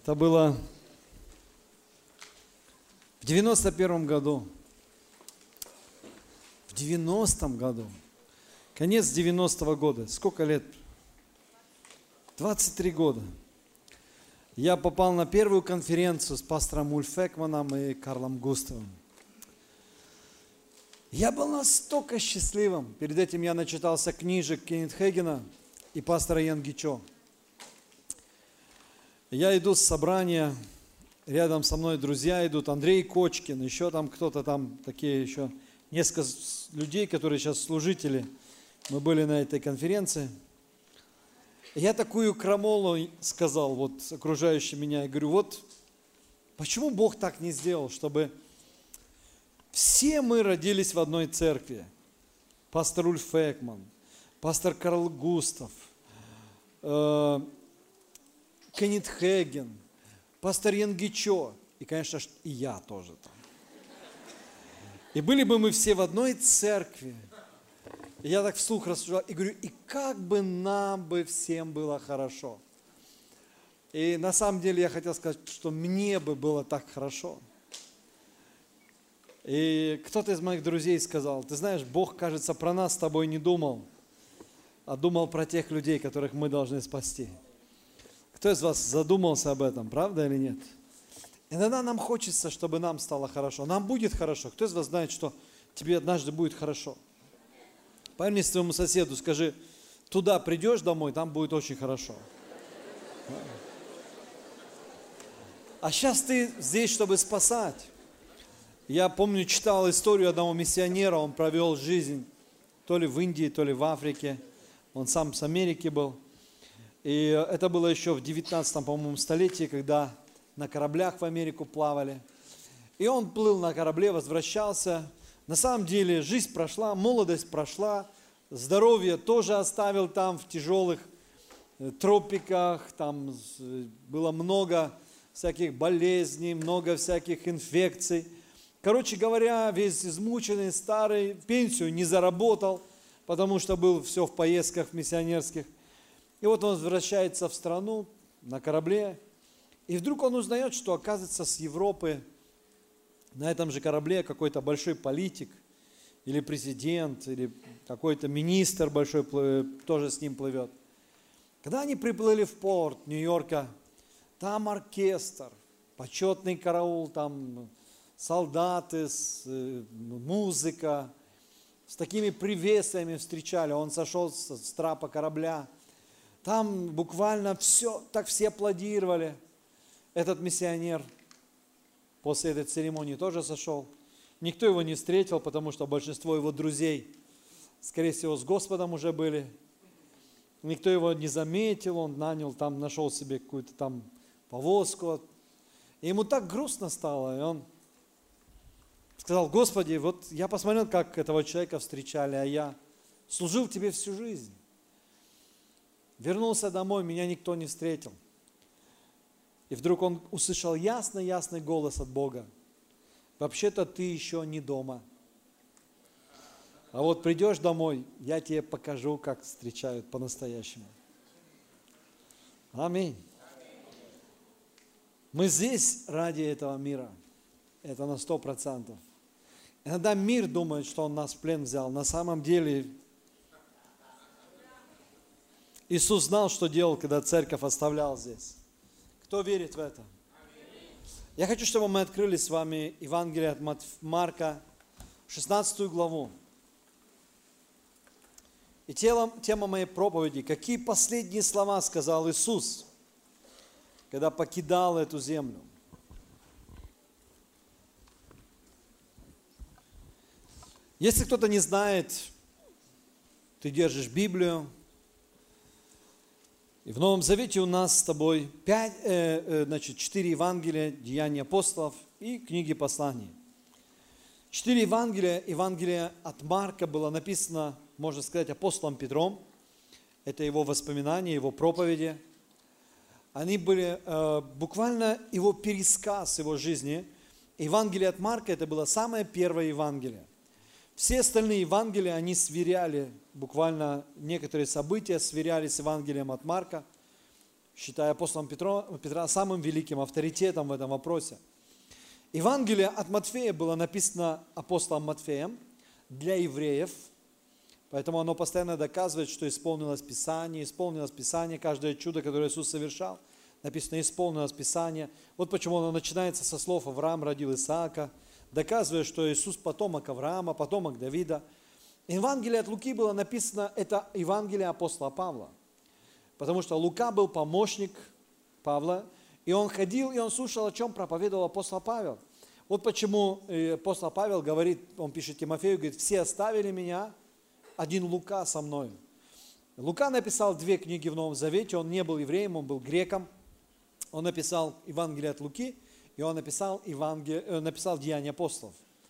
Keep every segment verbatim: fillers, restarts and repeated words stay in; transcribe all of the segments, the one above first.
Это было в девяносто первом году. В девяностом году. Конец девяностого года. Сколько лет? двадцать три года. Я попал на первую конференцию с пастором Ульф Экманом и Карлом Густавом. Я был настолько счастливым. Перед этим я начитался книжек Кеннета Хэгина и пастора Йенги Чо. Я иду с собрания, рядом со мной друзья идут, Андрей Кочкин, еще там кто-то там, такие еще несколько людей, которые сейчас служители. Мы были на этой конференции. Я такую крамолу сказал вот окружающим меня, я говорю, вот почему Бог так не сделал, чтобы все мы родились в одной церкви. Пастор Ульф Экман, пастор Карл Густав, э, Кеннет Хэгин, пастор Йенги Чо, и, конечно, и я тоже там. И были бы мы все в одной церкви. И я так вслух рассуждал и говорю, и как бы нам бы всем было хорошо. И на самом деле я хотел сказать, что мне бы было так хорошо. И кто-то из моих друзей сказал, ты знаешь, Бог, кажется, про нас с тобой не думал, а думал про тех людей, которых мы должны спасти. Кто из вас задумался об этом, правда или нет? Иногда нам хочется, чтобы нам стало хорошо. Нам будет хорошо. Кто из вас знает, что тебе однажды будет хорошо? Поверни своему соседу, скажи, туда придешь домой, там будет очень хорошо. А сейчас ты здесь, чтобы спасать. Я помню, читал историю одного миссионера, он провел жизнь то ли в Индии, то ли в Африке. Он сам с Америки был. И это было еще в девятнадцатом, по-моему, столетии, когда на кораблях в Америку плавали. И он плыл на корабле, возвращался. На самом деле жизнь прошла, молодость прошла, здоровье тоже оставил там в тяжелых тропиках, там было много всяких болезней, много всяких инфекций. Короче говоря, весь измученный, старый, пенсию не заработал, потому что был все в поездках миссионерских. И вот он возвращается в страну на корабле, и вдруг он узнает, что, оказывается, с Европы на этом же корабле какой-то большой политик, или президент, или какой-то министр большой тоже с ним плывет. Когда они приплыли в порт Нью-Йорка, там оркестр, почетный караул, там солдаты, музыка, с такими приветствиями встречали. Он сошел с трапа корабля, там буквально все, так все аплодировали. Этот миссионер после этой церемонии тоже сошел. Никто его не встретил, потому что большинство его друзей, скорее всего, с Господом уже были. Никто его не заметил, он нанял, там нашел себе какую-то там повозку. И ему так грустно стало, и он сказал, Господи, вот я посмотрел, как этого человека встречали, а я служил Тебе всю жизнь. Вернулся домой, меня никто не встретил. И вдруг он услышал ясный-ясный голос от Бога. Вообще-то ты еще не дома. А вот придешь домой, я тебе покажу, как встречают по-настоящему. Аминь. Мы здесь ради этого мира. Это на сто процентов. Иногда мир думает, что он нас в плен взял. На самом деле Иисус знал, что делал, когда церковь оставлял здесь. Кто верит в это? Я хочу, чтобы мы открыли с вами Евангелие от Марка, шестнадцатую главу. И тема моей проповеди, какие последние слова сказал Иисус, когда покидал эту землю. Если кто-то не знает, ты держишь Библию, и в Новом Завете у нас с тобой пять, э, э, значит, четыре Евангелия, Деяния апостолов и книги посланий. Четыре Евангелия, Евангелие от Марка было написано, можно сказать, апостолом Петром. Это его воспоминания, его проповеди. Они были э, буквально его пересказ его жизни. Евангелие от Марка, это было самое первое Евангелие. Все остальные Евангелия, они сверяли, буквально некоторые события сверяли с Евангелием от Марка. считая апостолом Петро, Петра самым великим авторитетом в этом вопросе. Евангелие от Матфея было написано апостолом Матфеем для евреев, поэтому оно постоянно доказывает, что исполнилось Писание, исполнилось Писание, каждое чудо, которое Иисус совершал, написано «исполнилось Писание». Вот почему оно начинается со слов «Авраам родил Исаака», доказывая, что Иисус потомок Авраама, потомок Давида. Евангелие от Луки было написано, это Евангелие апостола Павла, потому что Лука был помощник Павла, и он ходил, и он слушал, о чем проповедовал апостол Павел. Вот почему апостол Павел говорит, он пишет Тимофею, говорит, все оставили меня, один Лука со мной. Лука написал две книги в Новом Завете, он не был евреем, он был греком. Он написал Евангелие от Луки, и он написал, Евангелие, написал Деяния апостолов.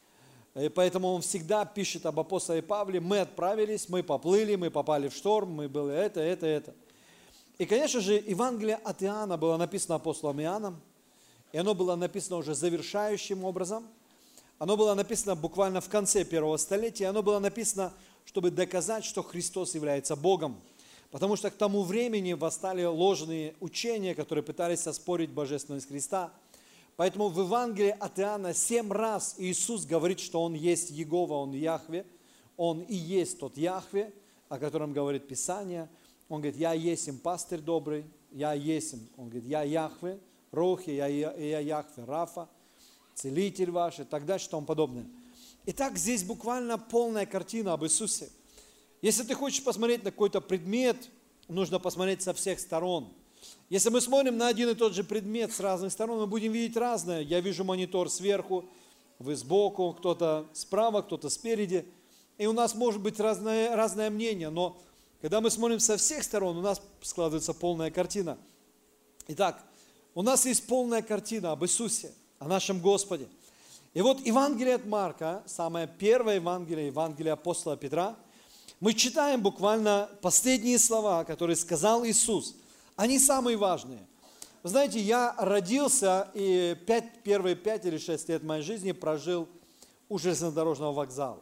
И поэтому он всегда пишет об апостоле Павле, мы отправились, мы поплыли, мы попали в шторм, мы были это, это, это. И, конечно же, Евангелие от Иоанна было написано апостолом Иоанном, и оно было написано уже завершающим образом. Оно было написано буквально в конце первого столетия, оно было написано, чтобы доказать, что Христос является Богом. Потому что к тому времени восстали ложные учения, которые пытались оспорить божественность Христа. Поэтому в Евангелии от Иоанна семь раз Иисус говорит, что Он есть Иегова, Он Яхве, Он и есть тот Яхве, о котором говорит Писание. Он говорит, я есть им пастырь добрый, я есть им. Он говорит, я Яхве, Рохи, я, я, я Яхве, Рафа, целитель ваш и так дальше, и тому подобное. Итак, здесь буквально полная картина об Иисусе. Если ты хочешь посмотреть на какой-то предмет, нужно посмотреть со всех сторон. Если мы смотрим на один и тот же предмет с разных сторон, мы будем видеть разное. Я вижу монитор сверху, вы сбоку, кто-то справа, кто-то спереди. И у нас может быть разное, разное мнение, но когда мы смотрим со всех сторон, у нас складывается полная картина. Итак, у нас есть полная картина об Иисусе, о нашем Господе. И вот Евангелие от Марка, самое первое Евангелие, Евангелие апостола Петра, мы читаем буквально последние слова, которые сказал Иисус. Они самые важные. Вы знаете, я родился и пять, первые пять или шесть лет моей жизни прожил у железнодорожного вокзала.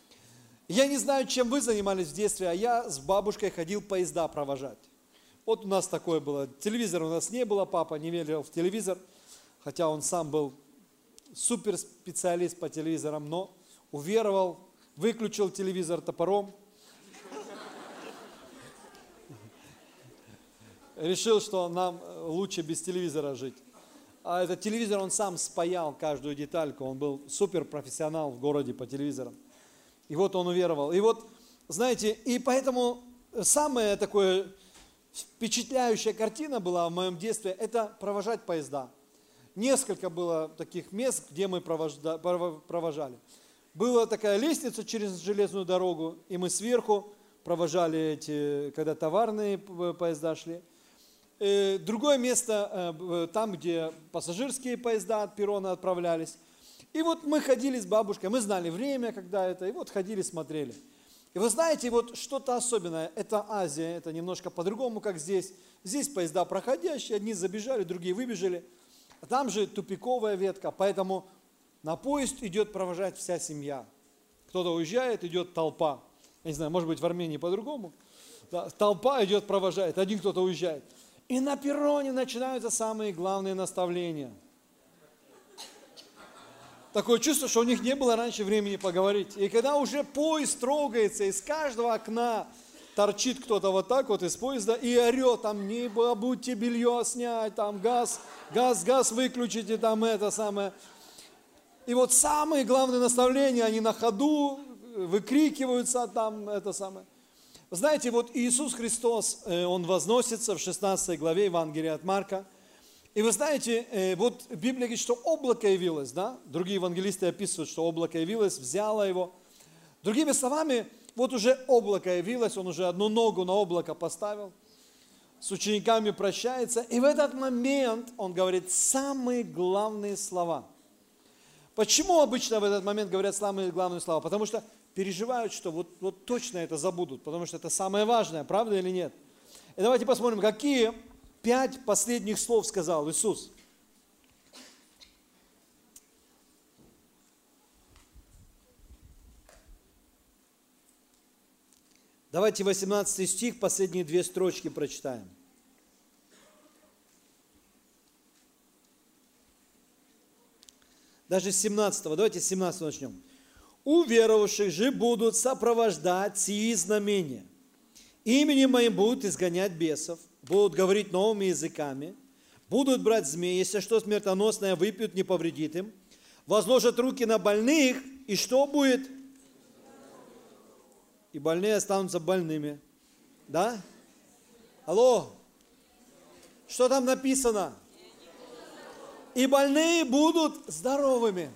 Я не знаю, чем вы занимались в детстве, а я с бабушкой ходил поезда провожать. Вот у нас такое было. Телевизора у нас не было, папа не верил в телевизор, хотя он сам был суперспециалист по телевизорам, но уверовал, выключил телевизор топором, решил, что нам лучше без телевизора жить. А этот телевизор он сам спаял каждую детальку, он был суперпрофессионал в городе по телевизорам. И вот он уверовал. И вот, знаете, и поэтому самая такая впечатляющая картина была в моем детстве, это провожать поезда. Несколько было таких мест, где мы провожали. Была такая лестница через железную дорогу, и мы сверху провожали эти, когда товарные поезда шли. И другое место, там, где пассажирские поезда от перрона отправлялись. И вот мы ходили с бабушкой, мы знали время, когда это, и вот ходили, смотрели. И вы знаете, вот что-то особенное, это Азия, это немножко по-другому, как здесь. Здесь поезда проходящие, одни забежали, другие выбежали. А там же тупиковая ветка, поэтому на поезд идет провожать вся семья. Кто-то уезжает, идет толпа. Я не знаю, может быть в Армении по-другому. Да, толпа идет провожает, один кто-то уезжает. И на перроне начинаются самые главные наставления. Такое чувство, что у них не было раньше времени поговорить. И когда уже поезд трогается, из каждого окна торчит кто-то вот так вот из поезда и орет, там, не будьте белье снять, там, газ, газ, газ выключите, там, это самое. И вот самые главные наставления, они на ходу выкрикиваются, там, это самое. Знаете, вот Иисус Христос, Он возносится в шестнадцатой главе Евангелия от Марка. И вы знаете, вот Библия говорит, что облако явилось, да? Другие евангелисты описывают, что облако явилось, взяло его. Другими словами, вот уже облако явилось, он уже одну ногу на облако поставил, с учениками прощается. И в этот момент он говорит самые главные слова. Почему обычно в этот момент говорят самые главные слова? Потому что переживают, что вот, вот точно это забудут, потому что это самое важное, правда или нет? И давайте посмотрим, какие... Пять последних слов сказал Иисус. Давайте восемнадцатый стих, последние две строчки прочитаем. Даже с семнадцатого. Давайте с семнадцатого начнем. У верующих же будут сопровождать сии знамения. Именем моим будут изгонять бесов, будут говорить новыми языками, будут брать змеи, если что смертоносное выпьют, не повредит им, возложат руки на больных, и что будет? И больные останутся больными. Да? Алло? Что там написано? И больные будут здоровыми.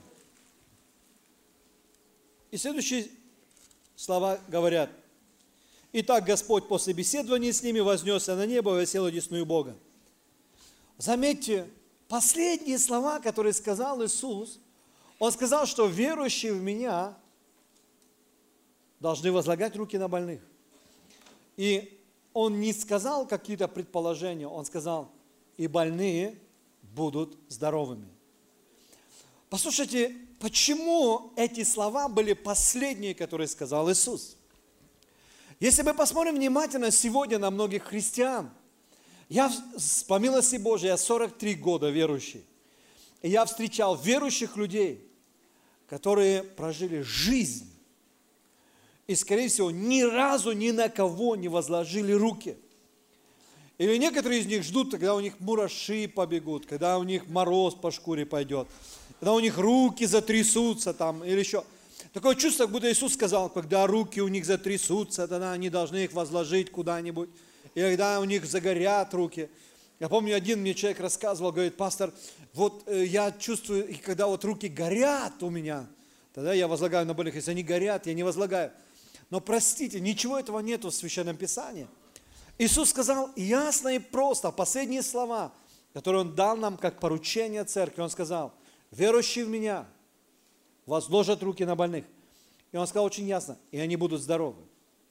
И следующие слова говорят. Итак, Господь после беседования с ними вознесся на небо и осел одесную Бога. Заметьте, последние слова, которые сказал Иисус, Он сказал, что верующие в Меня должны возлагать руки на больных. И Он не сказал какие-то предположения, Он сказал, и больные будут здоровыми. Послушайте, почему эти слова были последние, которые сказал Иисус? Если мы посмотрим внимательно сегодня на многих христиан, я, по милости Божией, я сорок три года верующий, и я встречал верующих людей, которые прожили жизнь, и, скорее всего, ни разу ни на кого не возложили руки. Или некоторые из них ждут, когда у них мураши побегут, когда у них мороз по шкуре пойдет, когда у них руки затрясутся там, или еще. Такое чувство, как будто Иисус сказал, когда руки у них затрясутся, тогда они должны их возложить куда-нибудь. И когда у них загорят руки. Я помню, один мне человек рассказывал, говорит, пастор, вот э, я чувствую, и когда вот руки горят у меня, тогда я возлагаю на больных. Если они горят, я не возлагаю. Но простите, ничего этого нету в Священном Писании. Иисус сказал ясно и просто, последние слова, которые Он дал нам как поручение церкви. Он сказал, верующие в Меня возложат руки на больных. И Он сказал очень ясно, и они будут здоровы.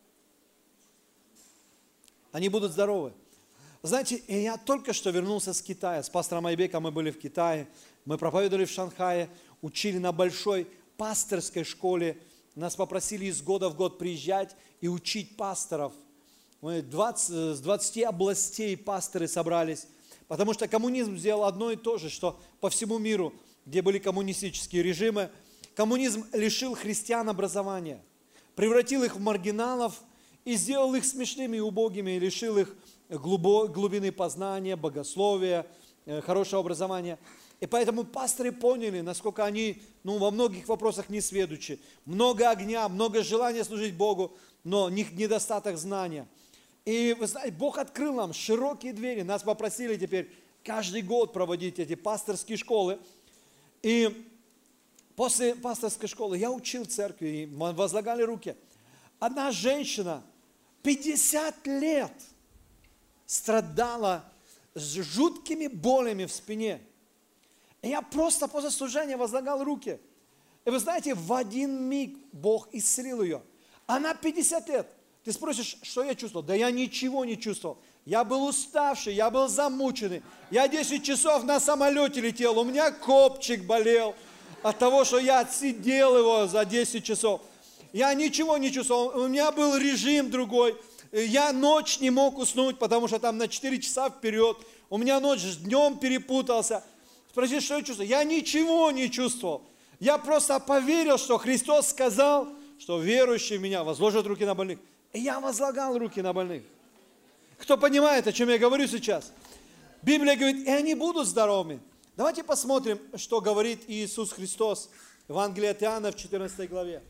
Они будут здоровы. Знаете, и я только что вернулся с Китая. С пастором Айбеком мы были в Китае. Мы проповедовали в Шанхае, учили на большой пасторской школе. Нас попросили из года в год приезжать и учить пасторов. Мы двадцать, с двадцати областей пасторы собрались. Потому что коммунизм сделал одно и то же, что по всему миру, где были коммунистические режимы, коммунизм лишил христиан образования, превратил их в маргиналов и сделал их смешными и убогими, и лишил их глубины познания, богословия, хорошего образования. И поэтому пасторы поняли, насколько они ну, во многих вопросах несведущи. Много огня, много желания служить Богу, но них недостаток знания. И вы знаете, Бог открыл нам широкие двери. Нас попросили теперь каждый год проводить эти пасторские школы. И после пасторской школы я учил в церкви, и мы возлагали руки. Одна женщина пятьдесят лет страдала с жуткими болями в спине. И я просто после служения возлагал руки. И вы знаете, в один миг Бог исцелил ее. Она пятьдесят лет. Ты спросишь, что я чувствовал? Да я ничего не чувствовал. Я был уставший, я был замученный. Я десять часов на самолете летел, у меня копчик болел от того, что я отсидел его за десять часов. Я ничего не чувствовал, у меня был режим другой. Я ночь не мог уснуть, потому что там на четыре часа вперед. У меня ночь с днем перепутался. Спроси, что я чувствую? Я ничего не чувствовал. Я просто поверил, что Христос сказал, что верующие в Меня возложат руки на больных. И я возлагал руки на больных. Кто понимает, о чем я говорю сейчас? Библия говорит, и они будут здоровыми. Давайте посмотрим, что говорит Иисус Христос в Евангелии от Иоанна в четырнадцатой главе.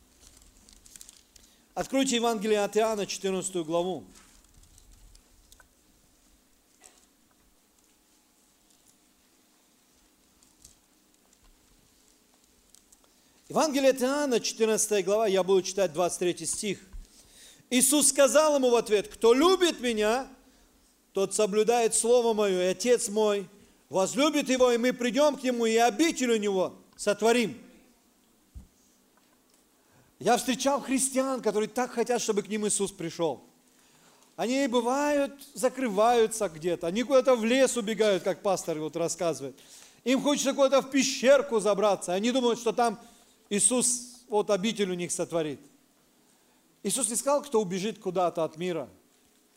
Откройте Евангелие от Иоанна, четырнадцатую главу. Евангелие от Иоанна, четырнадцатая глава, я буду читать двадцать третий стих. Иисус сказал ему в ответ, кто любит Меня, тот соблюдает Слово Мое, и Отец Мой возлюбит Его, и мы придем к Нему, и обитель у Него сотворим. Я встречал христиан, которые так хотят, чтобы к ним Иисус пришел. Они бывают, закрываются где-то, они куда-то в лес убегают, как пастор вот рассказывает. Им хочется куда-то в пещерку забраться, они думают, что там Иисус вот обитель у них сотворит. Иисус не сказал, кто убежит куда-то от мира.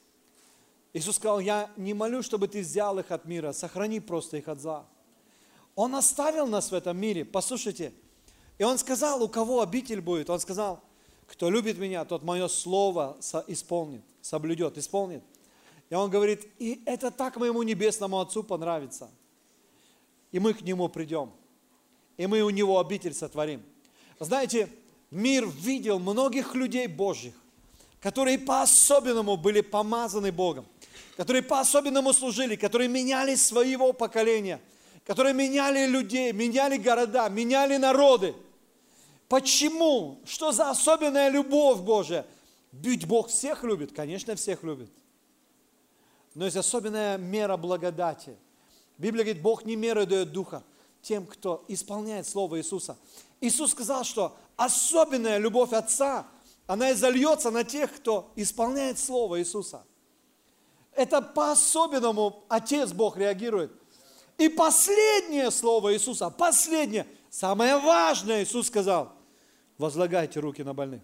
Иисус сказал, я не молю, чтобы ты взял их от мира, сохрани просто их от зла. Он оставил нас в этом мире, послушайте. И Он сказал, у кого обитель будет? Он сказал, кто любит Меня, тот Мое Слово исполнит, соблюдет, исполнит. И Он говорит, и это так Моему Небесному Отцу понравится. И мы к Нему придем. И мы у Него обитель сотворим. Знаете, мир видел многих людей Божьих, которые по-особенному были помазаны Богом, которые по-особенному служили, которые меняли своего поколения, которые меняли людей, меняли города, меняли народы. Почему? Что за особенная любовь Божия? Ведь Бог всех любит, конечно, всех любит. Но есть особенная мера благодати. Библия говорит, Бог не меру дает духа тем, кто исполняет Слово Иисуса. Иисус сказал, что особенная любовь Отца, она изольется на тех, кто исполняет Слово Иисуса. Это по-особенному Отец Бог реагирует. И последнее Слово Иисуса, последнее, самое важное, Иисус сказал, возлагайте руки на больных.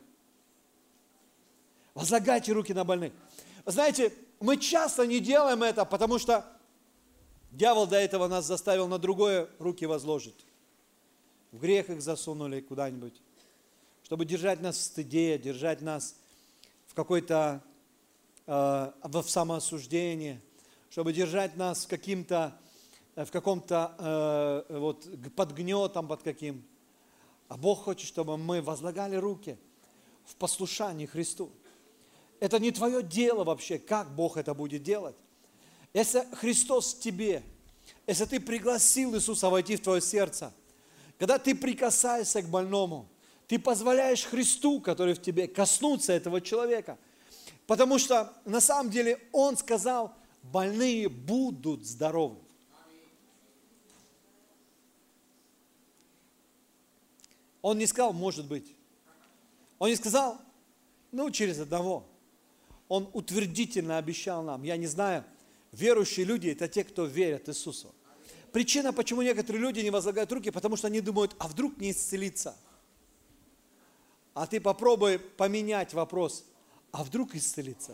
Возлагайте руки на больных. Знаете, мы часто не делаем это, потому что дьявол до этого нас заставил на другое руки возложить. В грех их засунули куда-нибудь, чтобы держать нас в стыде, держать нас в какой-то, э, в самоосуждении, чтобы держать нас в, каким-то, в каком-то э, вот, под гнетом, под каким. А Бог хочет, чтобы мы возлагали руки в послушании Христу. Это не твое дело вообще, как Бог это будет делать. Если Христос в тебе, если ты пригласил Иисуса войти в твое сердце, когда ты прикасаешься к больному, ты позволяешь Христу, который в тебе, коснуться этого человека. Потому что на самом деле Он сказал, больные будут здоровы. Он не сказал, может быть. Он не сказал, ну, через одного. Он утвердительно обещал нам. Я не знаю, верующие люди – это те, кто верят Иисусу. Причина, почему некоторые люди не возлагают руки, потому что они думают, а вдруг не исцелится. А ты попробуй поменять вопрос, а вдруг исцелится.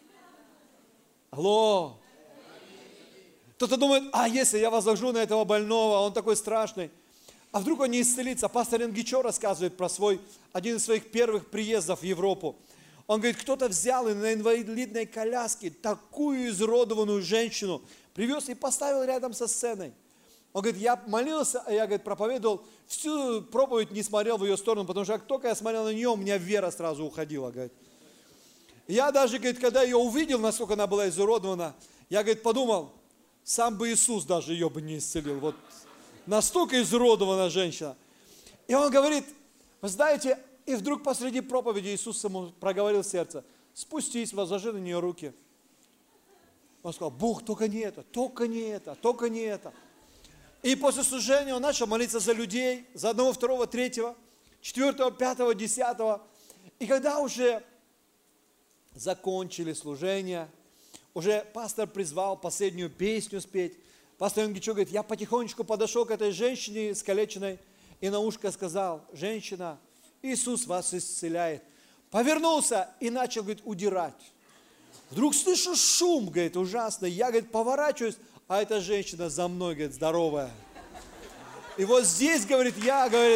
Алло. Кто-то думает, а если я возложу на этого больного, он такой страшный, а вдруг он не исцелится. Пастор Энгичо рассказывает про свой, один из своих первых приездов в Европу. Он говорит, кто-то взял и на инвалидной коляске такую изуродованную женщину привез и поставил рядом со сценой. Он говорит, я молился, а я, говорит, проповедовал, всю проповедь не смотрел в ее сторону, потому что как только я смотрел на нее, у меня вера сразу уходила, говорит. Я даже, говорит, когда ее увидел, насколько она была изуродована, я, говорит, подумал, сам бы Иисус даже ее бы не исцелил. Вот настолько изуродована женщина. И он говорит, вы знаете, и вдруг посреди проповеди Иисус ему проговорил в сердце, спустись, возложи на нее руки. Он сказал, Бог, только не это, только не это, только не это. И после служения он начал молиться за людей, за одного, второго, третьего, четвертого, пятого, десятого. И когда уже закончили служение, уже пастор призвал последнюю песню спеть, пастор Энгичо говорит, я потихонечку подошел к этой женщине искалеченной и на ушко сказал, женщина, Иисус вас исцеляет. Повернулся и начал, говорит, удирать. Вдруг слышу шум, говорит, ужасный. Я, говорит, поворачиваюсь, а эта женщина за мной, говорит, здоровая. И вот здесь, говорит, я, говорит,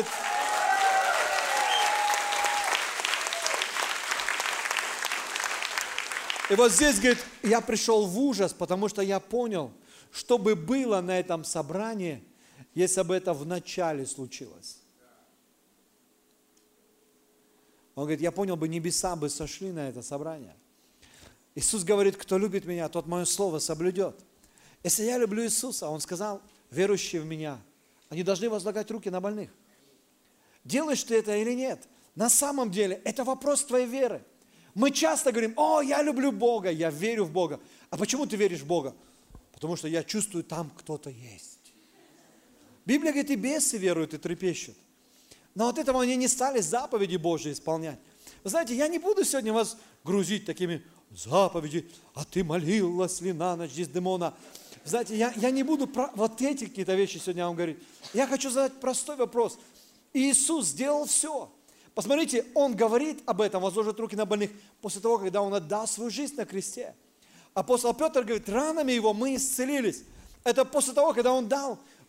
и вот здесь, говорит, я пришел в ужас, потому что я понял, что бы было на этом собрании, если бы это в начале случилось. Он говорит, я понял бы, небеса бы сошли на это собрание. Иисус говорит, кто любит меня, тот мое слово соблюдет. Если я люблю Иисуса, Он сказал, верующие в меня, они должны возлагать руки на больных. Делаешь ты это или нет? На самом деле, это вопрос твоей веры. Мы часто говорим, о, я люблю Бога, я верю в Бога. А почему ты веришь в Бога? Потому что я чувствую, там кто-то есть. Библия говорит, и бесы веруют и трепещут. Но от этого они не стали заповеди Божьи исполнять. Вы знаете, я не буду сегодня вас грузить такими заповедями, а ты молилась ли на ночь Дездемона. Знаете, я, я не буду про вот эти какие-то вещи сегодня вам говорить. Я хочу задать простой вопрос. Иисус сделал все. Посмотрите, Он говорит об этом, возложит руки на больных, после того, когда Он отдал свою жизнь на кресте. Апостол Петр говорит, ранами Его мы исцелились. Это после того, когда Он дал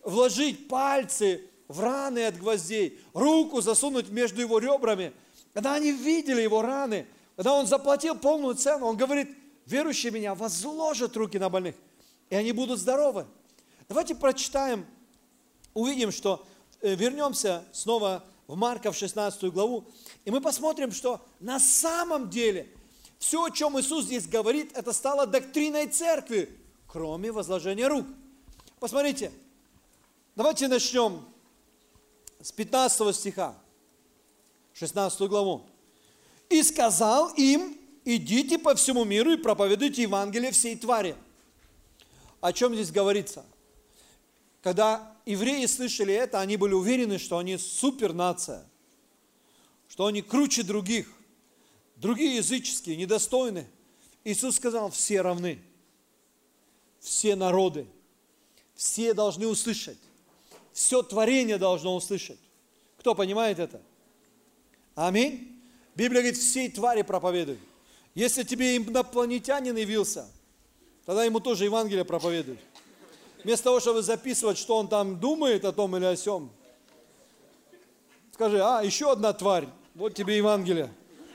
вложить пальцы в раны от гвоздей, руку засунуть между его ребрами. Когда они видели его раны, когда он заплатил полную цену, он говорит, верующие меня возложат руки на больных, и они будут здоровы. Давайте прочитаем, увидим, что э, вернемся снова в Марка в шестнадцатую главу, и мы посмотрим, что на самом деле все, о чем Иисус здесь говорит, это стало доктриной церкви, кроме возложения рук. Посмотрите, давайте начнем с пятнадцатого стиха, шестнадцатую главу. «И сказал им, идите по всему миру и проповедуйте Евангелие всей твари». О чем здесь говорится? Когда евреи слышали это, они были уверены, что они супернация, что они круче других, другие языческие, недостойны. Иисус сказал, все равны, все народы, все должны услышать, все творение должно услышать. Кто понимает это? Аминь. Библия говорит, всей твари проповедуй. Если тебе инопланетянин явился, тогда ему тоже Евангелие проповедуй. Вместо того, чтобы записывать, что он там думает о том или о сём, скажи, а, еще одна тварь, вот тебе Евангелие.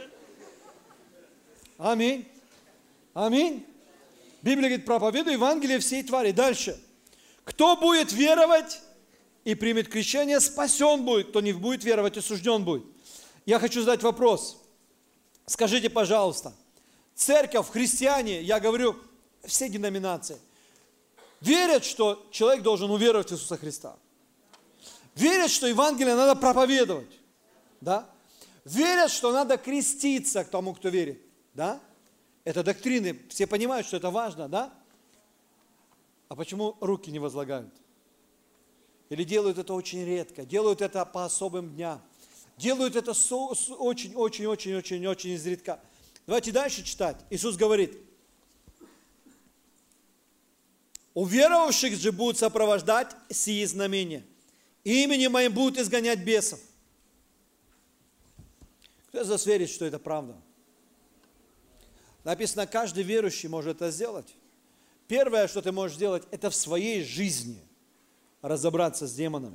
Аминь. Аминь. Библия говорит, проповедуй Евангелие всей твари. Дальше. Кто будет веровать и примет крещение, спасен будет. Кто не будет веровать, осужден будет. Я хочу задать вопрос. Скажите, пожалуйста, церковь, христиане, я говорю, все деноминации, верят, что человек должен уверовать в Иисуса Христа. Верят, что Евангелие надо проповедовать. Да? Верят, что надо креститься к тому, кто верит. Да? Это доктрины, все понимают, что это важно, да? А почему руки не возлагают? Или делают это очень редко, делают это по особым дням, делают это очень-очень-очень-очень-очень изредка. Давайте дальше читать. Иисус говорит, уверовавших же будут сопровождать сии знамения. Именем моим будут изгонять бесов. Кто из вас верит, что это правда? Написано, каждый верующий может это сделать. Первое, что ты можешь сделать, это в своей жизни разобраться с демонами.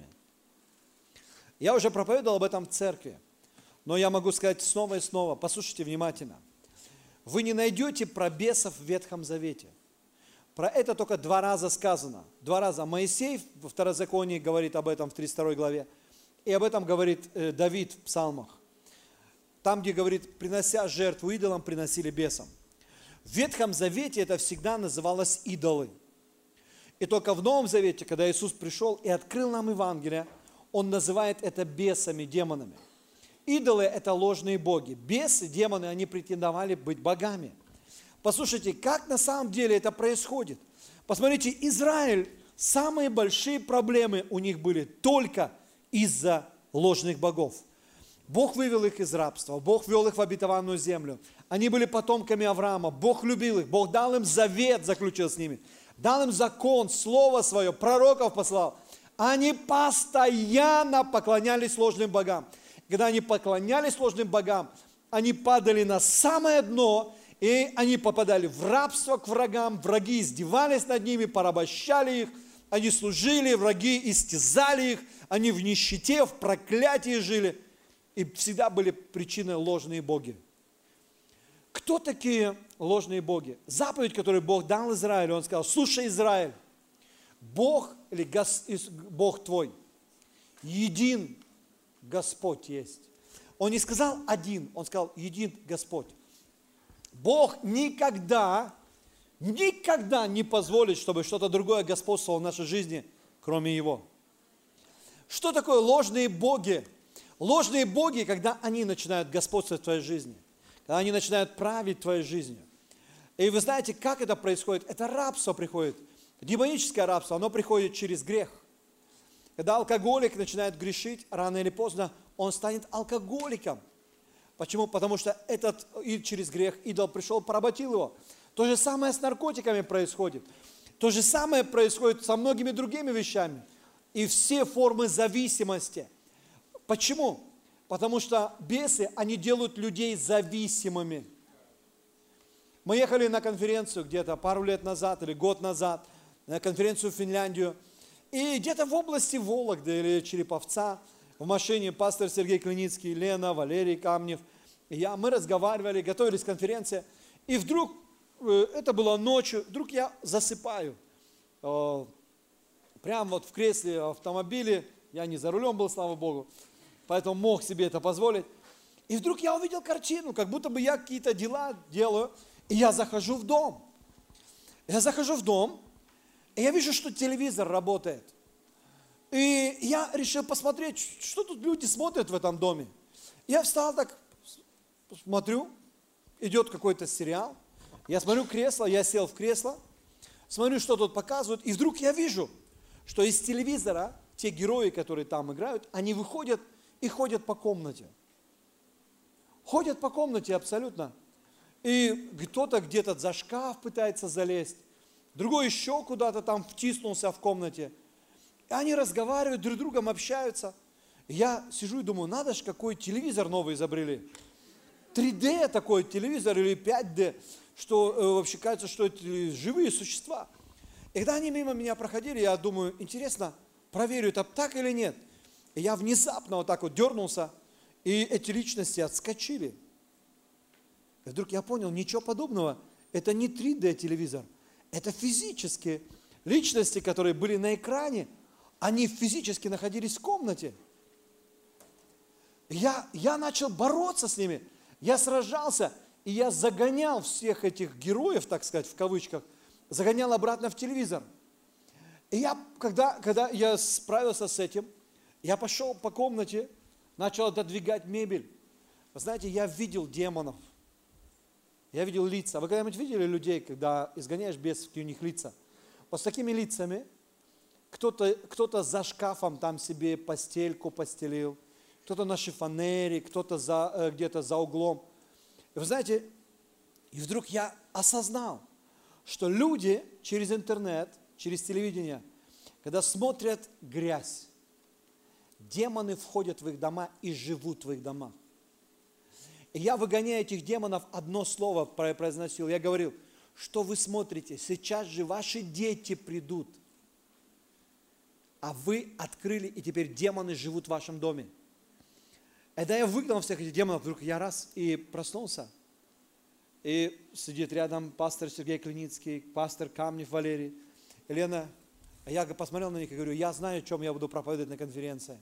Я уже проповедовал об этом в церкви, но я могу сказать снова и снова, послушайте внимательно. Вы не найдете про бесов в Ветхом Завете. Про это только два раза сказано. Два раза. Моисей во Второзаконии говорит об этом в тридцать второй главе, и об этом говорит Давид в Псалмах. Там, где говорит, принося жертву идолам, приносили бесам. В Ветхом Завете это всегда называлось идолы. И только в Новом Завете, когда Иисус пришел и открыл нам Евангелие, Он называет это бесами, демонами. Идолы – это ложные боги. Бесы, демоны, они претендовали быть богами. Послушайте, как на самом деле это происходит? Посмотрите, Израиль, самые большие проблемы у них были только из-за ложных богов. Бог вывел их из рабства, Бог ввел их в обетованную землю. Они были потомками Авраама, Бог любил их, Бог дал им завет, заключил с ними. Дал им закон, слово свое, пророков послал. Они постоянно поклонялись ложным богам. Когда они поклонялись ложным богам, они падали на самое дно, и они попадали в рабство к врагам, враги издевались над ними, порабощали их, они служили, враги истязали их, они в нищете, в проклятии жили. И всегда были причиной ложные боги. Кто такие ложные боги? Заповедь, которую Бог дал Израилю, Он сказал, слушай, Израиль, Бог или Гос... Бог твой, един Господь есть. Он не сказал один, Он сказал един Господь. Бог никогда, никогда не позволит, чтобы что-то другое господствовало в нашей жизни, кроме Его. Что такое ложные боги? Ложные боги, когда они начинают господствовать в твоей жизни, когда они начинают править твоей жизнью. И вы знаете, как это происходит? Это рабство приходит. Демоническое рабство, оно приходит через грех. Когда алкоголик начинает грешить, рано или поздно он станет алкоголиком. Почему? Потому что этот и через грех идол пришел, поработил его. То же самое с наркотиками происходит. То же самое происходит со многими другими вещами. И все формы зависимости. Почему? Потому что бесы, они делают людей зависимыми. Мы ехали на конференцию где-то пару лет назад или год назад, на конференцию в Финляндию. И где-то в области Вологды или Череповца в машине пастор Сергей Клиницкий, Лена, Валерий Камнев, и я, мы разговаривали, готовились к конференции. И вдруг, это было ночью, вдруг я засыпаю. Прямо вот в кресле автомобиля, я не за рулем был, слава Богу, поэтому мог себе это позволить. И вдруг я увидел картину, как будто бы я какие-то дела делаю, и я захожу в дом. Я захожу в дом, и я вижу, что телевизор работает. И я решил посмотреть, что тут люди смотрят в этом доме. Я встал так, смотрю, идет какой-то сериал. Я смотрю кресло, я сел в кресло, смотрю, что тут показывают, и вдруг я вижу, что из телевизора те герои, которые там играют, они выходят и ходят по комнате. Ходят по комнате абсолютно. И кто-то где-то за шкаф пытается залезть, другой еще куда-то там втиснулся в комнате. И они разговаривают, друг с другом общаются. И я сижу и думаю, надо же, какой телевизор новый изобрели. три дэ такой телевизор или пять дэ, что э, вообще кажется, что это живые существа. И когда они мимо меня проходили, я думаю, интересно, проверю, это так или нет. И я внезапно вот так вот дернулся, и эти личности отскочили. И вдруг я понял, ничего подобного, это не три дэ телевизор, это физические личности, которые были на экране, они физически находились в комнате. Я, я начал бороться с ними, я сражался, и я загонял всех этих героев, так сказать, в кавычках, загонял обратно в телевизор. И я, когда, когда я справился с этим, я пошел по комнате, начал отодвигать мебель. Вы знаете, я видел демонов, я видел лица. Вы когда-нибудь видели людей, когда изгоняешь бесов, и у них лица? Вот с такими лицами кто-то, кто-то за шкафом там себе постельку постелил, кто-то на шифонере, кто-то за, где-то за углом. И вы знаете, и вдруг я осознал, что люди через интернет, через телевидение, когда смотрят грязь, демоны входят в их дома и живут в их домах. И я, выгоняя этих демонов, одно слово произносил. Я говорил, что вы смотрите, сейчас же ваши дети придут, а вы открыли, и теперь демоны живут в вашем доме. Когда я выгнал всех этих демонов, вдруг я раз и проснулся. И сидит рядом пастор Сергей Клиницкий, пастор Камнев Валерий, Елена. Я посмотрел на них и говорю, я знаю, о чем я буду проповедовать на конференции.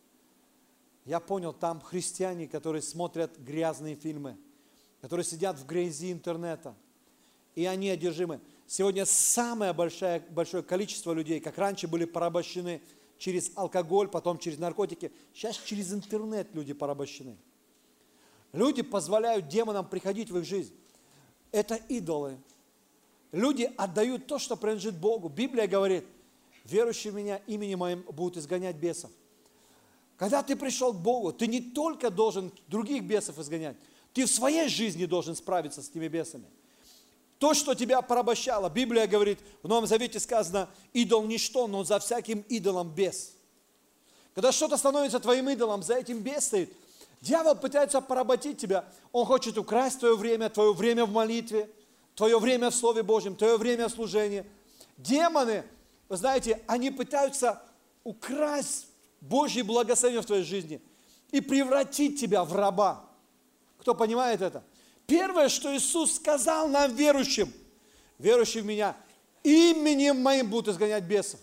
Я понял, там христиане, которые смотрят грязные фильмы, которые сидят в грязи интернета, и они одержимы. Сегодня самое большое, большое количество людей, как раньше были порабощены через алкоголь, потом через наркотики, сейчас через интернет люди порабощены. Люди позволяют демонам приходить в их жизнь. Это идолы. Люди отдают то, что принадлежит Богу. Библия говорит, верующие в меня именем моим будут изгонять бесов. Когда ты пришел к Богу, ты не только должен других бесов изгонять, ты в своей жизни должен справиться с этими бесами. То, что тебя порабощало, Библия говорит, в Новом Завете сказано, идол ничто, но за всяким идолом бес. Когда что-то становится твоим идолом, за этим бес стоит. Дьявол пытается поработить тебя, он хочет украсть твое время, твое время в молитве, твое время в Слове Божьем, твое время в служении. Демоны, вы знаете, они пытаются украсть Божье благословение в твоей жизни и превратить тебя в раба. Кто понимает это? Первое, что Иисус сказал нам, верующим, верующим в меня, именем моим будут изгонять бесов.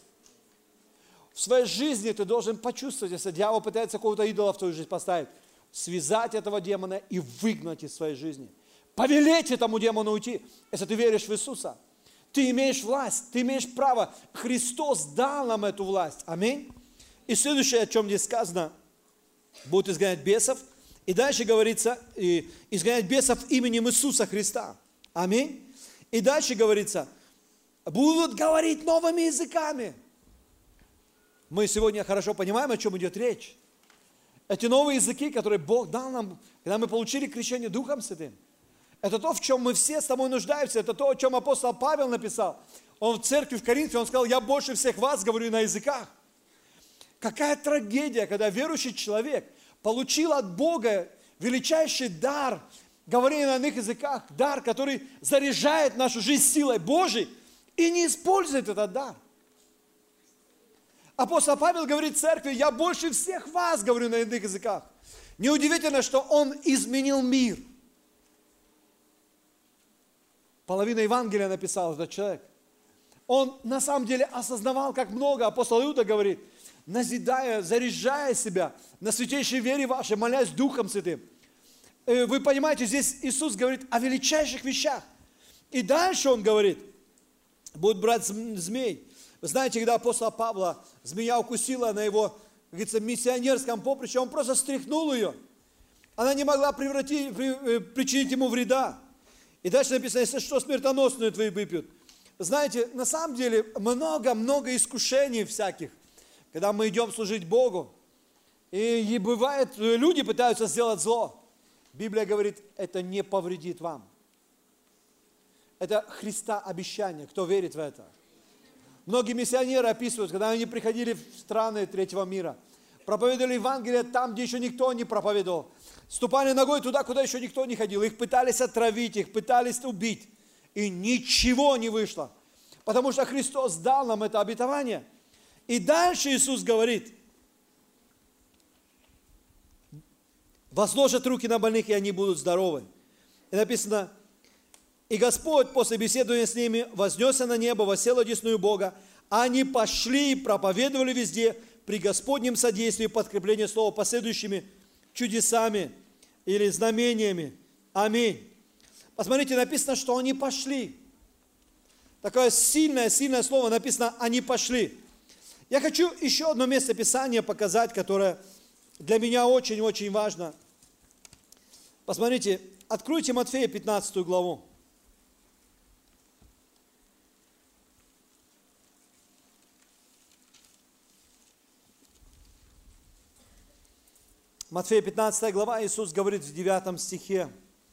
В своей жизни ты должен почувствовать, если дьявол пытается какого-то идола в твою жизнь поставить, связать этого демона и выгнать из своей жизни. Повелеть этому демону уйти, если ты веришь в Иисуса. Ты имеешь власть, ты имеешь право. Христос дал нам эту власть. Аминь. И следующее, о чем здесь сказано, будут изгонять бесов. И дальше говорится, и изгонять бесов именем Иисуса Христа. Аминь. И дальше говорится, будут говорить новыми языками. Мы сегодня хорошо понимаем, о чем идет речь. Эти новые языки, которые Бог дал нам, когда мы получили крещение Духом Святым, это то, в чем мы все с тобой нуждаемся, это то, о чем апостол Павел написал. Он в церкви в Коринфе, он сказал, я больше всех вас говорю на языках. Какая трагедия, когда верующий человек получил от Бога величайший дар, говорения на иных языках, дар, который заряжает нашу жизнь силой Божией, и не использует этот дар. Апостол Павел говорит церкви: я больше всех вас говорю на иных языках. Неудивительно, что он изменил мир. Половина Евангелия написал этот человек. Он на самом деле осознавал, как много, апостол Иуда говорит, назидая, заряжая себя на святейшей вере вашей, молясь Духом Святым. Вы понимаете, здесь Иисус говорит о величайших вещах. И дальше он говорит, будет брать змей. Вы знаете, когда апостола Павла змея укусила на его, как говорится, миссионерском поприще, он просто стряхнул ее. Она не могла превратить, причинить ему вреда. И дальше написано, если что, смертоносную твои выпьют. Знаете, на самом деле много-много искушений всяких, когда мы идем служить Богу. И, и бывает, люди пытаются сделать зло. Библия говорит, это не повредит вам. Это Христа обещание, кто верит в это. Многие миссионеры описывают, когда они приходили в страны третьего мира, проповедовали Евангелие там, где еще никто не проповедовал. Ступали ногой туда, куда еще никто не ходил. Их пытались отравить, их пытались убить. И ничего не вышло. Потому что Христос дал нам это обетование. И дальше Иисус говорит, возложат руки на больных, и они будут здоровы. И написано, и Господь после беседования с ними вознесся на небо, воссел одесную Бога. Они пошли и проповедовали везде при Господнем содействии, подкрепление слова последующими чудесами или знамениями. Аминь. Посмотрите, написано, что они пошли. Такое сильное, сильное слово написано, они пошли. Я хочу еще одно место Писания показать, которое для меня очень-очень важно. Посмотрите, откройте Матфея пятнадцатую главу. Матфея пятнадцатая глава, Иисус говорит в девятом стихе.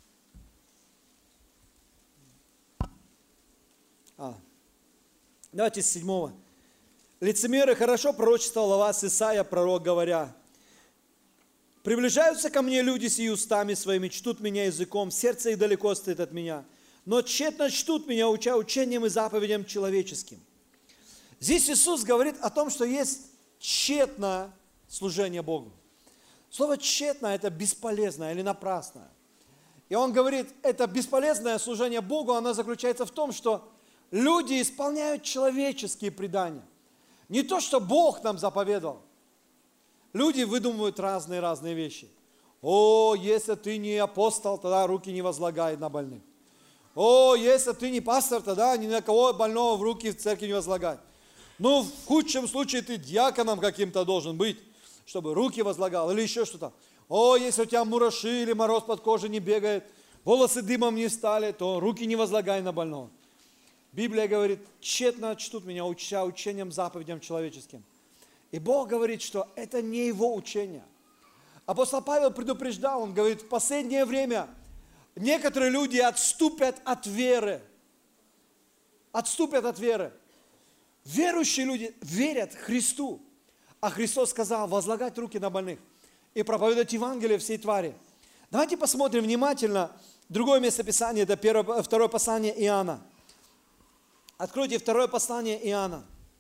А, давайте с седьмого. Лицемеры, хорошо пророчествовал о вас Исаия, пророк, говоря, приближаются ко мне люди сии устами своими, чтут меня языком, сердце их далеко стоит от меня, но тщетно чтут меня, уча учением и заповедям человеческим. Здесь Иисус говорит о том, что есть тщетное служение Богу. Слово тщетно – это бесполезное или напрасное. И Он говорит, это бесполезное служение Богу, оно заключается в том, что люди исполняют человеческие предания. Не то, что Бог нам заповедовал. Люди выдумывают разные-разные вещи. О, если ты не апостол, тогда руки не возлагай на больных. О, если ты не пастор, тогда ни на кого больного в руки в церкви не возлагай. Ну, в худшем случае ты диаконом каким-то должен быть, чтобы руки возлагал или еще что-то. О, если у тебя мураши или мороз под кожей не бегает, волосы дымом не стали, то руки не возлагай на больного. Библия говорит, тщетно чтут меня, уча учением, заповедям человеческим. И Бог говорит, что это не Его учение. Апостол Павел предупреждал, он говорит, в последнее время некоторые люди отступят от веры. Отступят от веры. Верующие люди верят Христу. А Христос сказал, возлагать руки на больных и проповедовать Евангелие всей твари. Давайте посмотрим внимательно другое место Писания, это первое, второе послание Иоанна. Откройте второе послание Иоанна.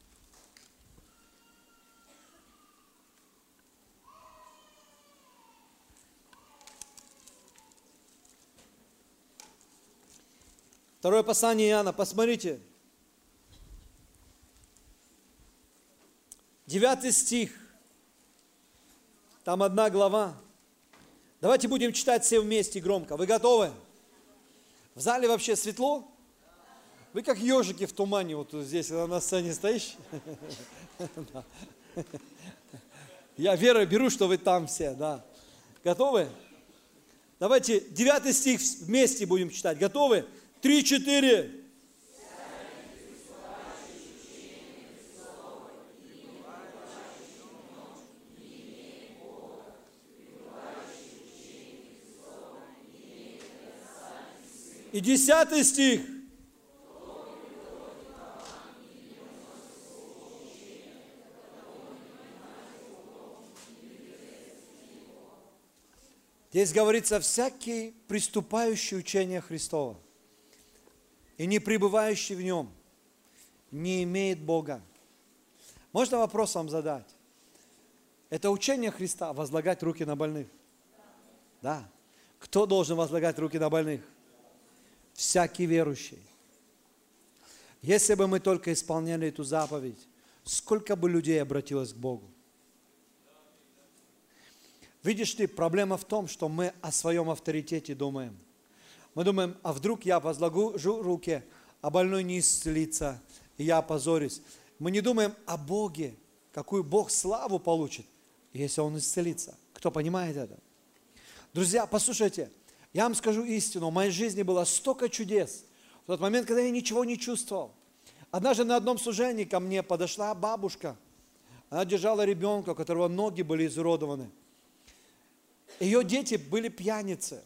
Второе послание Иоанна, посмотрите. Девятый стих. Там одна глава. Давайте будем читать все вместе громко. Вы готовы? В зале вообще светло? Вы как ежики в тумане, вот здесь, когда на сцене стоишь. Я верой беру, что вы там все, да. Готовы? Давайте девятый стих вместе будем читать. Готовы? Три, четыре. И десятый стих. Здесь говорится, всякий приступающий учение Христова и не пребывающий в нем не имеет Бога. Можно вопрос вам задать? Это учение Христа возлагать руки на больных? Да. Кто должен возлагать руки на больных? Всякий верующий. Если бы мы только исполняли эту заповедь, сколько бы людей обратилось к Богу? Видишь ли, проблема в том, что мы о своем авторитете думаем. Мы думаем, а вдруг я возлагу руки, а больной не исцелится, и я опозорюсь. Мы не думаем о Боге, какую Бог славу получит, если Он исцелится. Кто понимает это? Друзья, послушайте, я вам скажу истину, в моей жизни было столько чудес. В тот момент, когда я ничего не чувствовал. Однажды на одном служении ко мне подошла бабушка. Она держала ребенка, у которого ноги были изуродованы. Ее дети были пьяницы.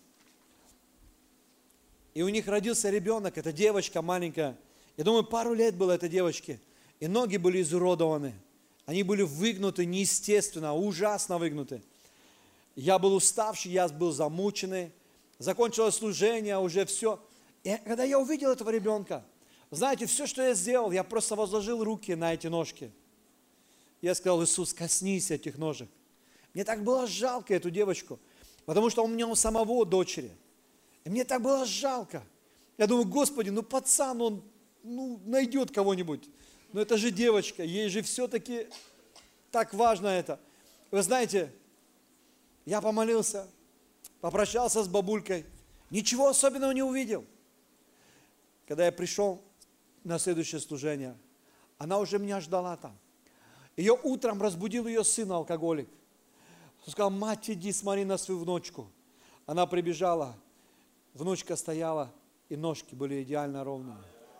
И у них родился ребенок, это девочка маленькая. Я думаю, пару лет было этой девочке. И ноги были изуродованы. Они были выгнуты неестественно, ужасно выгнуты. Я был уставший, я был замученный. Закончилось служение, уже все. И когда я увидел этого ребенка, знаете, все, что я сделал, я просто возложил руки на эти ножки. Я сказал: Иисус, коснись этих ножек. Мне так было жалко эту девочку, потому что у меня у самого дочери. И мне так было жалко. Я думаю, Господи, ну пацан, он ну, найдет кого-нибудь. Но это же девочка, ей же все-таки так важно это. Вы знаете, я помолился, попрощался с бабулькой, ничего особенного не увидел. Когда я пришел на следующее служение, она уже меня ждала там. Ее утром разбудил ее сын, алкоголик. Он сказал: мать, иди, смотри на свою внучку. Она прибежала, внучка стояла, и ножки были идеально ровные.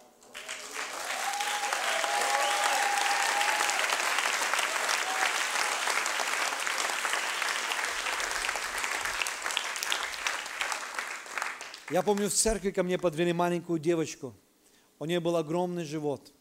Я помню, в церкви ко мне подвели маленькую девочку. У нее был огромный живот.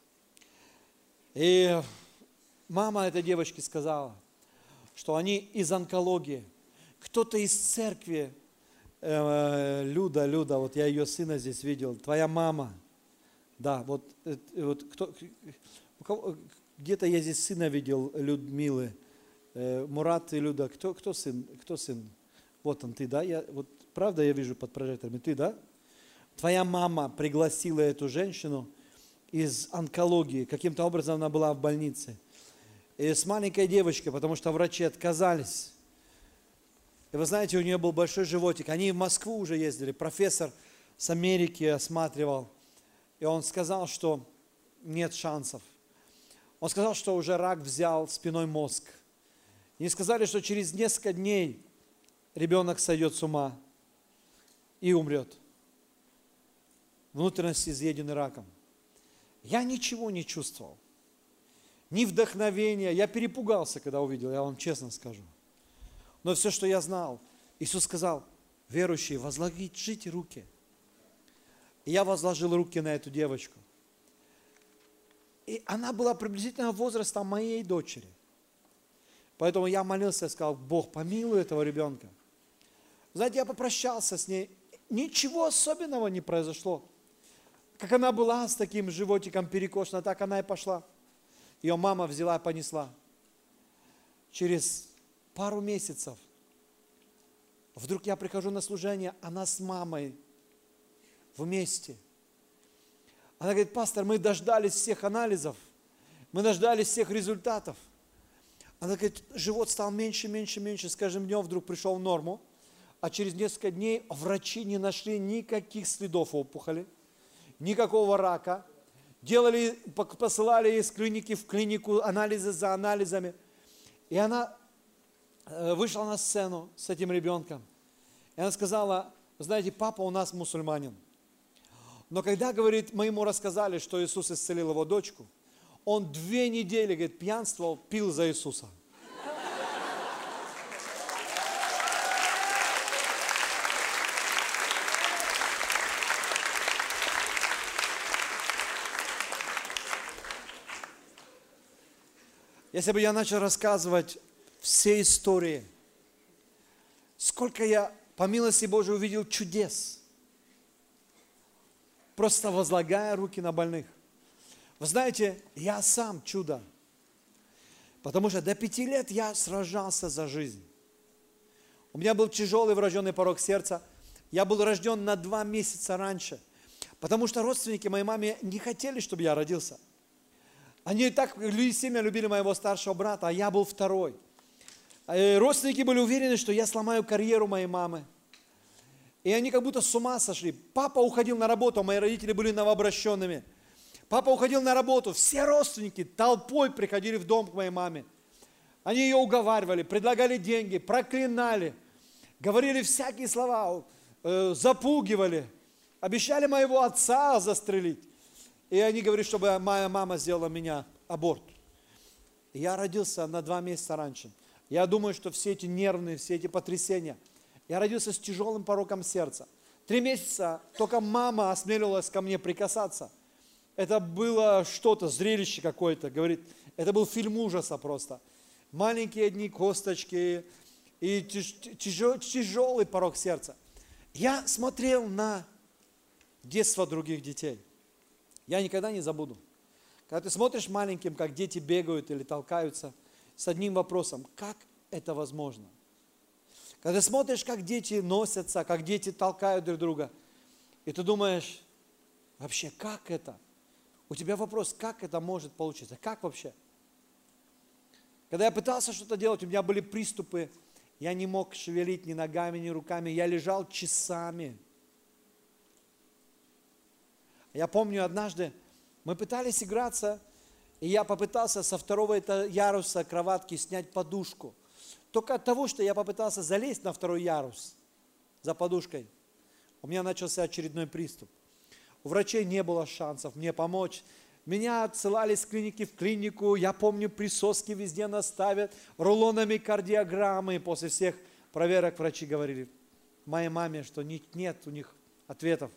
И мама этой девочки сказала, что они из онкологии. Кто-то из церкви, э, Люда, Люда, вот я ее сына здесь видел, твоя мама. Да, вот, э, вот кто, где-то я здесь сына видел, Людмилы. Э, Мурат и Люда, кто, кто сын? Кто сын? Вот он, ты, да? Я, вот, правда, я вижу под прожекторами, ты, да? Твоя мама пригласила эту женщину из онкологии, каким-то образом она была в больнице. И с маленькой девочкой, потому что врачи отказались. И вы знаете, у нее был большой животик. Они в Москву уже ездили, профессор с Америки осматривал. И он сказал, что нет шансов. Он сказал, что уже рак взял спинной мозг. И сказали, что через несколько дней ребенок сойдет с ума и умрет. Внутренности изъедены раком. Я ничего не чувствовал. Ни вдохновения. Я перепугался, когда увидел, я вам честно скажу. Но все, что я знал, Иисус сказал: верующие, возложите руки. И я возложил руки на эту девочку. И она была приблизительно возраста моей дочери. Поэтому я молился и сказал: Бог, помилуй этого ребенка. Знаете, я попрощался с ней. Ничего особенного не произошло. Как она была с таким животиком перекошена, так она и пошла. Ее мама взяла и понесла. Через пару месяцев вдруг я прихожу на служение, она с мамой вместе. Она говорит: пастор, мы дождались всех анализов, мы дождались всех результатов. Она говорит, живот стал меньше, меньше, меньше, с каждым днем вдруг пришел в норму, а через несколько дней врачи не нашли никаких следов опухоли, никакого рака. Делали, посылали из клиники в клинику анализы за анализами. И она вышла на сцену с этим ребенком. И она сказала: знаете, папа у нас мусульманин. Но когда, говорит, мы ему рассказали, что Иисус исцелил его дочку, он две недели, говорит, пьянствовал, пил за Иисуса. Если бы я начал рассказывать все истории, сколько я, по милости Божией, увидел чудес, просто возлагая руки на больных. Вы знаете, я сам чудо. Потому что до пяти лет я сражался за жизнь. У меня был тяжелый врожденный порок сердца. Я был рожден на два месяца раньше. Потому что родственники моей маме не хотели, чтобы я родился. Они так сильно любили моего старшего брата, а я был второй. И родственники были уверены, что я сломаю карьеру моей мамы. И они как будто с ума сошли. Папа уходил на работу, а мои родители были новообращенными. Папа уходил на работу, все родственники толпой приходили в дом к моей маме. Они ее уговаривали, предлагали деньги, проклинали, говорили всякие слова, э, запугивали, обещали моего отца застрелить. И они говорили, чтобы моя мама сделала меня аборт. И я родился на два месяца раньше. Я думаю, что все эти нервные, все эти потрясения. Я родился с тяжелым пороком сердца. Три месяца только мама осмеливалась ко мне прикасаться. Это было что-то, зрелище какое-то, говорит, это был фильм ужаса просто. Маленькие одни косточки и тяж, тяжелый порок сердца. Я смотрел на детство других детей. Я никогда не забуду. Когда ты смотришь маленьким, как дети бегают или толкаются, с одним вопросом, как это возможно? Когда ты смотришь, как дети носятся, как дети толкают друг друга, и ты думаешь, вообще, как это? У тебя вопрос, как это может получиться? Как вообще? Когда я пытался что-то делать, у меня были приступы, я не мог шевелить ни ногами, ни руками, я лежал часами. Я помню, однажды мы пытались играться, и я попытался со второго яруса кроватки снять подушку. Только от того, что я попытался залезть на второй ярус за подушкой, у меня начался очередной приступ. У врачей не было шансов мне помочь. Меня отсылали с клиники в клинику. Я помню, присоски везде наставят, рулонами кардиограммы. И после всех проверок врачи говорили моей маме, что нет у них ответов.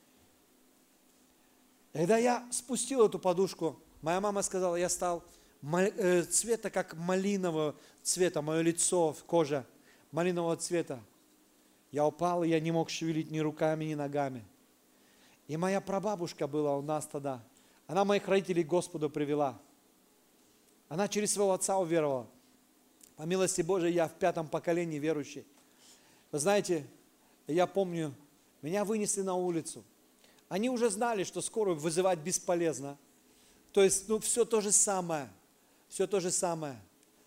Когда я спустил эту подушку, моя мама сказала, я стал цвета, как малинового цвета, мое лицо, кожа малинового цвета. Я упал, и я не мог шевелить ни руками, ни ногами. И моя прабабушка была у нас тогда. Она моих родителей к Господу привела. Она через своего отца уверовала. По милости Божией, я в пятом поколении верующий. Вы знаете, я помню, меня вынесли на улицу. Они уже знали, что скорую вызывать бесполезно. То есть, ну, все то же самое. Все то же самое.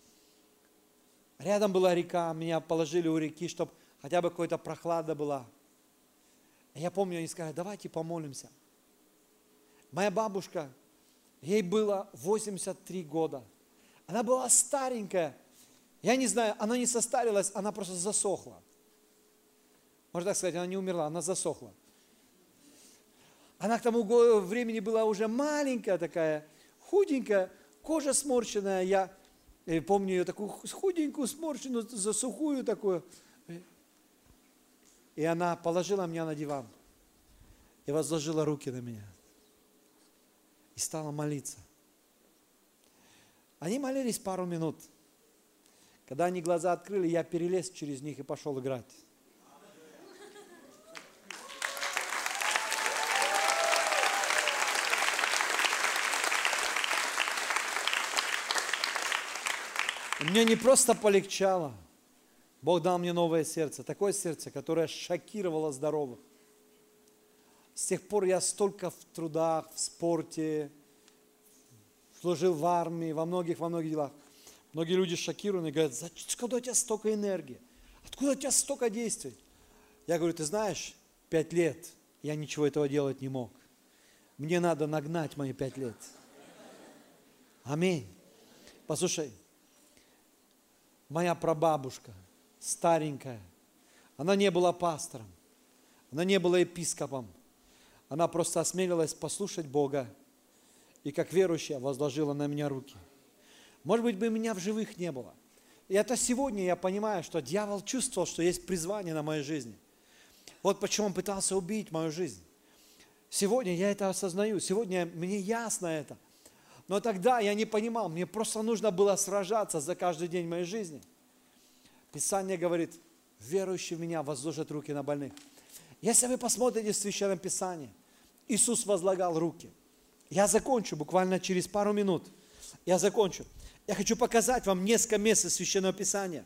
Рядом была река, меня положили у реки, чтобы хотя бы какая-то прохлада была. Я помню, они сказали, давайте помолимся. Моя бабушка, ей было восемьдесят три года. Она была старенькая. Я не знаю, она не состарилась, она просто засохла. Можно так сказать, она не умерла, она засохла. Она к тому времени была уже маленькая такая, худенькая, кожа сморщенная. Я помню ее такую худенькую, сморщенную, засухую такую. И она положила меня на диван и возложила руки на меня. И стала молиться. Они молились пару минут. Когда они глаза открыли, я перелез через них и пошел играть. Мне не просто полегчало. Бог дал мне новое сердце. Такое сердце, которое шокировало здоровых. С тех пор я столько в трудах, в спорте, служил в армии, во многих, во многих делах. Многие люди шокированы, говорят, откуда у тебя столько энергии? Откуда у тебя столько действий? Я говорю, ты знаешь, пять лет я ничего этого делать не мог. Мне надо нагнать мои пять лет. Аминь. Послушай, моя прабабушка, старенькая, она не была пастором, она не была епископом. Она просто осмелилась послушать Бога и как верующая возложила на меня руки. Может быть, бы меня в живых не было. И это сегодня я понимаю, что дьявол чувствовал, что есть призвание на моей жизни. Вот почему он пытался убить мою жизнь. Сегодня я это осознаю, сегодня мне ясно это. Но тогда я не понимал, мне просто нужно было сражаться за каждый день моей жизни. Писание говорит, верующий в меня возложит руки на больных. Если вы посмотрите в Священном Писании, Иисус возлагал руки. Я закончу буквально через пару минут. Я закончу. Я хочу показать вам несколько мест из Священного Писания.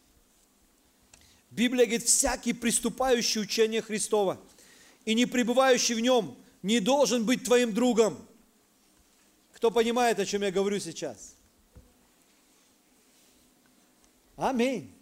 Библия говорит, всякий приступающий учение Христова и не пребывающий в нем не должен быть твоим другом. Кто понимает, о чем я говорю сейчас? Аминь.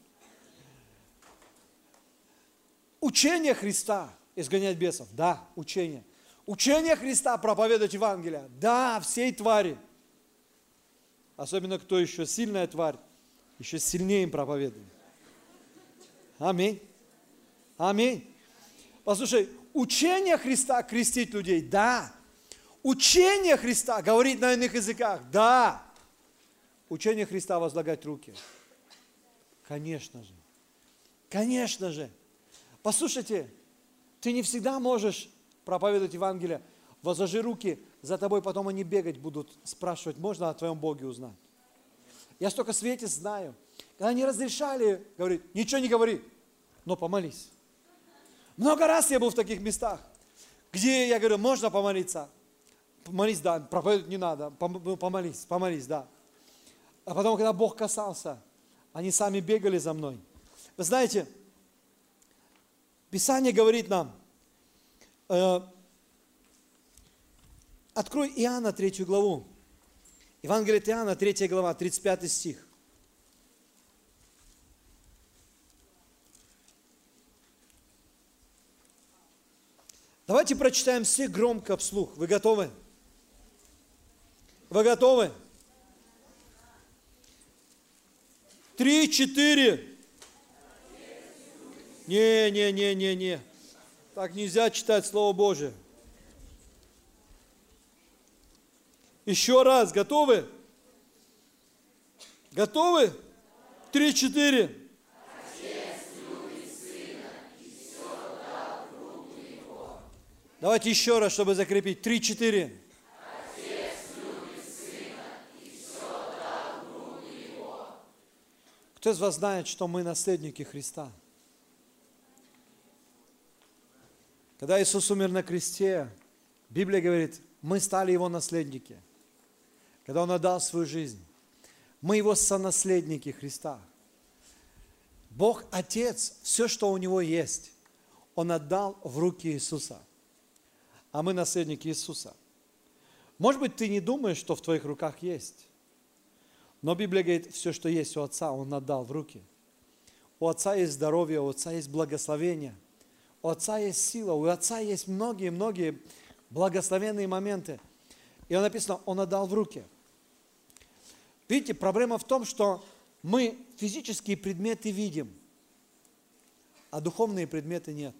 Учение Христа изгонять бесов. Да, учение. Учение Христа проповедовать Евангелие. Да, всей твари. Особенно, кто еще сильная тварь, еще сильнее им проповедует. Аминь. Аминь. Послушай, учение Христа крестить людей. Да. Учение Христа говорить на иных языках. Да. Учение Христа возлагать руки. Конечно же. Конечно же. Послушайте, ты не всегда можешь проповедовать Евангелие. Возложи руки, за тобой потом они бегать будут, спрашивать, можно о твоем Боге узнать. Я столько светец знаю. Когда не разрешали, говорит, ничего не говори, но помолись. Много раз я был в таких местах, где я говорю, можно помолиться? Помолись, да, проповедовать не надо, помолись, помолись, да. А потом, когда Бог касался, они сами бегали за мной. Вы знаете, Писание говорит нам, э, открой Иоанна третью главу. Евангелие от Иоанна, третья глава, тридцать пятый стих. Давайте прочитаем все громко вслух. Вы готовы? Вы готовы? Три, четыре. Не, не, не, не, не. Так нельзя читать Слово Божие. Еще раз, готовы? Готовы? Три, четыре. Давайте еще раз, чтобы закрепить. Три, четыре. Кто из вас знает, что мы наследники Христа? Когда Иисус умер на кресте, Библия говорит, мы стали Его наследники. Когда Он отдал свою жизнь, мы Его сонаследники Христа. Бог Отец, все, что у Него есть, Он отдал в руки Иисуса. А мы наследники Иисуса. Может быть, ты не думаешь, что в твоих руках есть. Но Библия говорит, все, что есть у Отца, Он отдал в руки. У Отца есть здоровье, у Отца есть благословение. У Отца есть сила, у Отца есть многие-многие благословенные моменты. И он написано, Он отдал в руки. Видите, проблема в том, что мы физические предметы видим, а духовные предметы нет.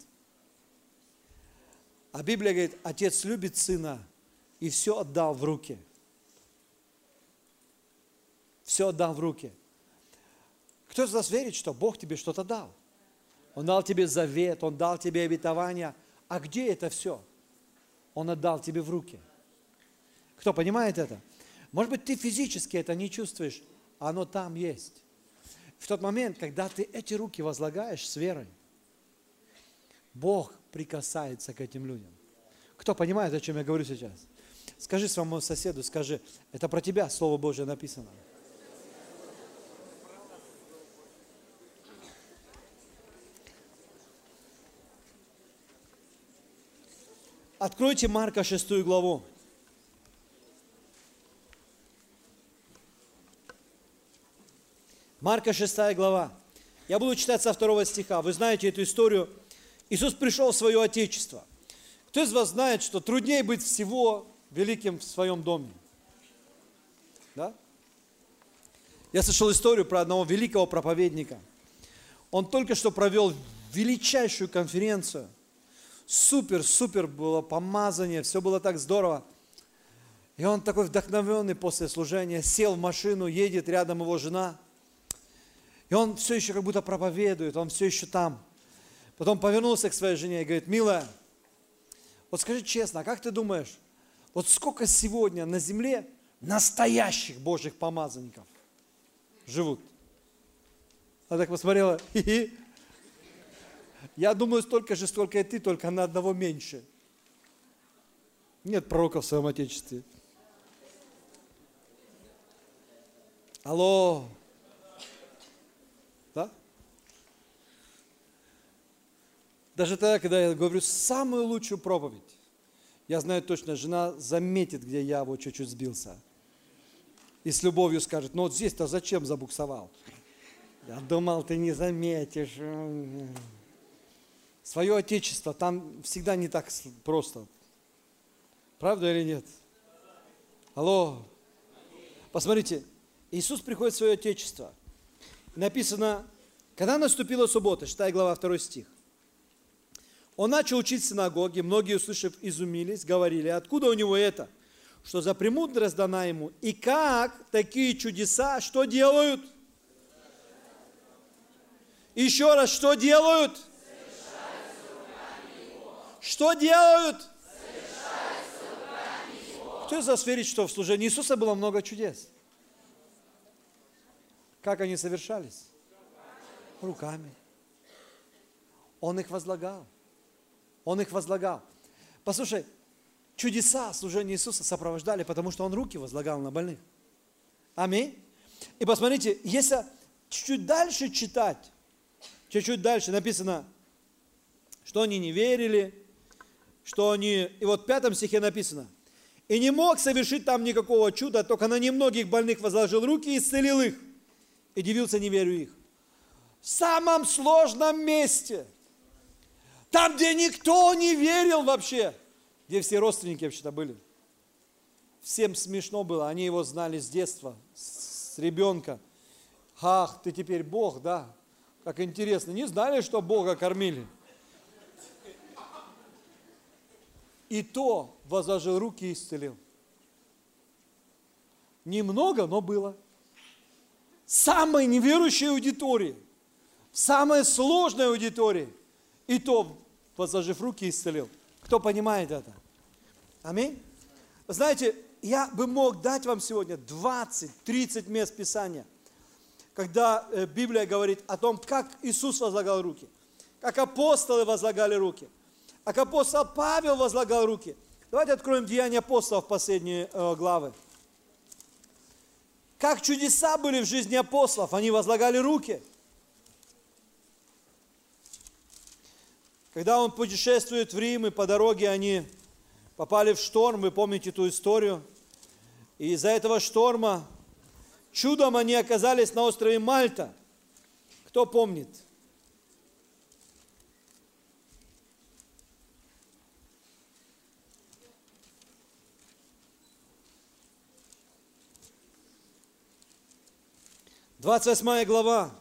А Библия говорит, Отец любит Сына и все отдал в руки. Все отдал в руки. Кто из вас верит, что Бог тебе что-то дал? Он дал тебе завет, Он дал тебе обетование. А где это все? Он отдал тебе в руки. Кто понимает это? Может быть, ты физически это не чувствуешь, а оно там есть. В тот момент, когда ты эти руки возлагаешь с верой, Бог прикасается к этим людям. Кто понимает, о чем я говорю сейчас? Скажи своему соседу, скажи, это про тебя Слово Божье написано. Откройте Марка шестую главу. Марка шестая глава. Я буду читать со второго стиха. Вы знаете эту историю. Иисус пришел в свое Отечество. Кто из вас знает, что труднее быть всего великим в своем доме? Да? Я слышал историю про одного великого проповедника. Он только что провел величайшую конференцию. Супер, супер было помазание, все было так здорово. И он такой вдохновенный после служения, сел в машину, едет, рядом его жена. И он все еще как будто проповедует, он все еще там. Потом повернулся к своей жене и говорит, милая, вот скажи честно, а как ты думаешь, вот сколько сегодня на земле настоящих Божьих помазанников живут? Она так посмотрела, хи-хи. Я думаю, столько же, сколько и ты, только на одного меньше. Нет пророка в своем Отечестве. Алло. Да? Даже тогда, когда я говорю самую лучшую проповедь, я знаю точно, жена заметит, где я вот чуть-чуть сбился. И с любовью скажет, ну вот здесь-то зачем забуксовал? Я думал, ты не заметишь. Свое отечество, там всегда не так просто. Правда или нет? Алло. Посмотрите, Иисус приходит в свое отечество. Написано, когда наступила суббота, шестая глава, второй стих. Он начал учить в синагоге, многие, услышав, изумились, говорили, откуда у него это? Что за премудрость дана ему? И как такие чудеса, что делают? Еще раз, что делают? Что делают? Кто из вас верит, что в служении Иисуса было много чудес? Как они совершались? Руками. Он их возлагал. Он их возлагал. Послушай, чудеса служения Иисуса сопровождали, потому что Он руки возлагал на больных. Аминь. И посмотрите, если чуть-чуть дальше читать, чуть-чуть дальше написано, что они не верили, что они... И вот в пятом стихе написано, и не мог совершить там никакого чуда, только на немногих больных возложил руки и исцелил их. И дивился неверию их. В самом сложном месте, там, где никто не верил вообще, где все родственники вообще-то были. Всем смешно было, они его знали с детства, с ребенка. Ах, ты теперь Бог, да? Как интересно, не знали, что Бога кормили. И то возложил руки и исцелил. Немного, но было. Самой неверующей аудитории, самой сложной аудитории, и то, возложив руки, исцелил. Кто понимает это? Аминь. Знаете, я бы мог дать вам сегодня двадцать-тридцать мест Писания, когда Библия говорит о том, как Иисус возлагал руки, как апостолы возлагали руки, как апостол Павел возлагал руки. Давайте откроем Деяния апостолов, последние э, главы. Как чудеса были в жизни апостолов, они возлагали руки. Когда он путешествует в Рим, и по дороге они попали в шторм, вы помните ту историю. И из-за этого шторма чудом они оказались на острове Мальта. Кто помнит? двадцать восьмая глава.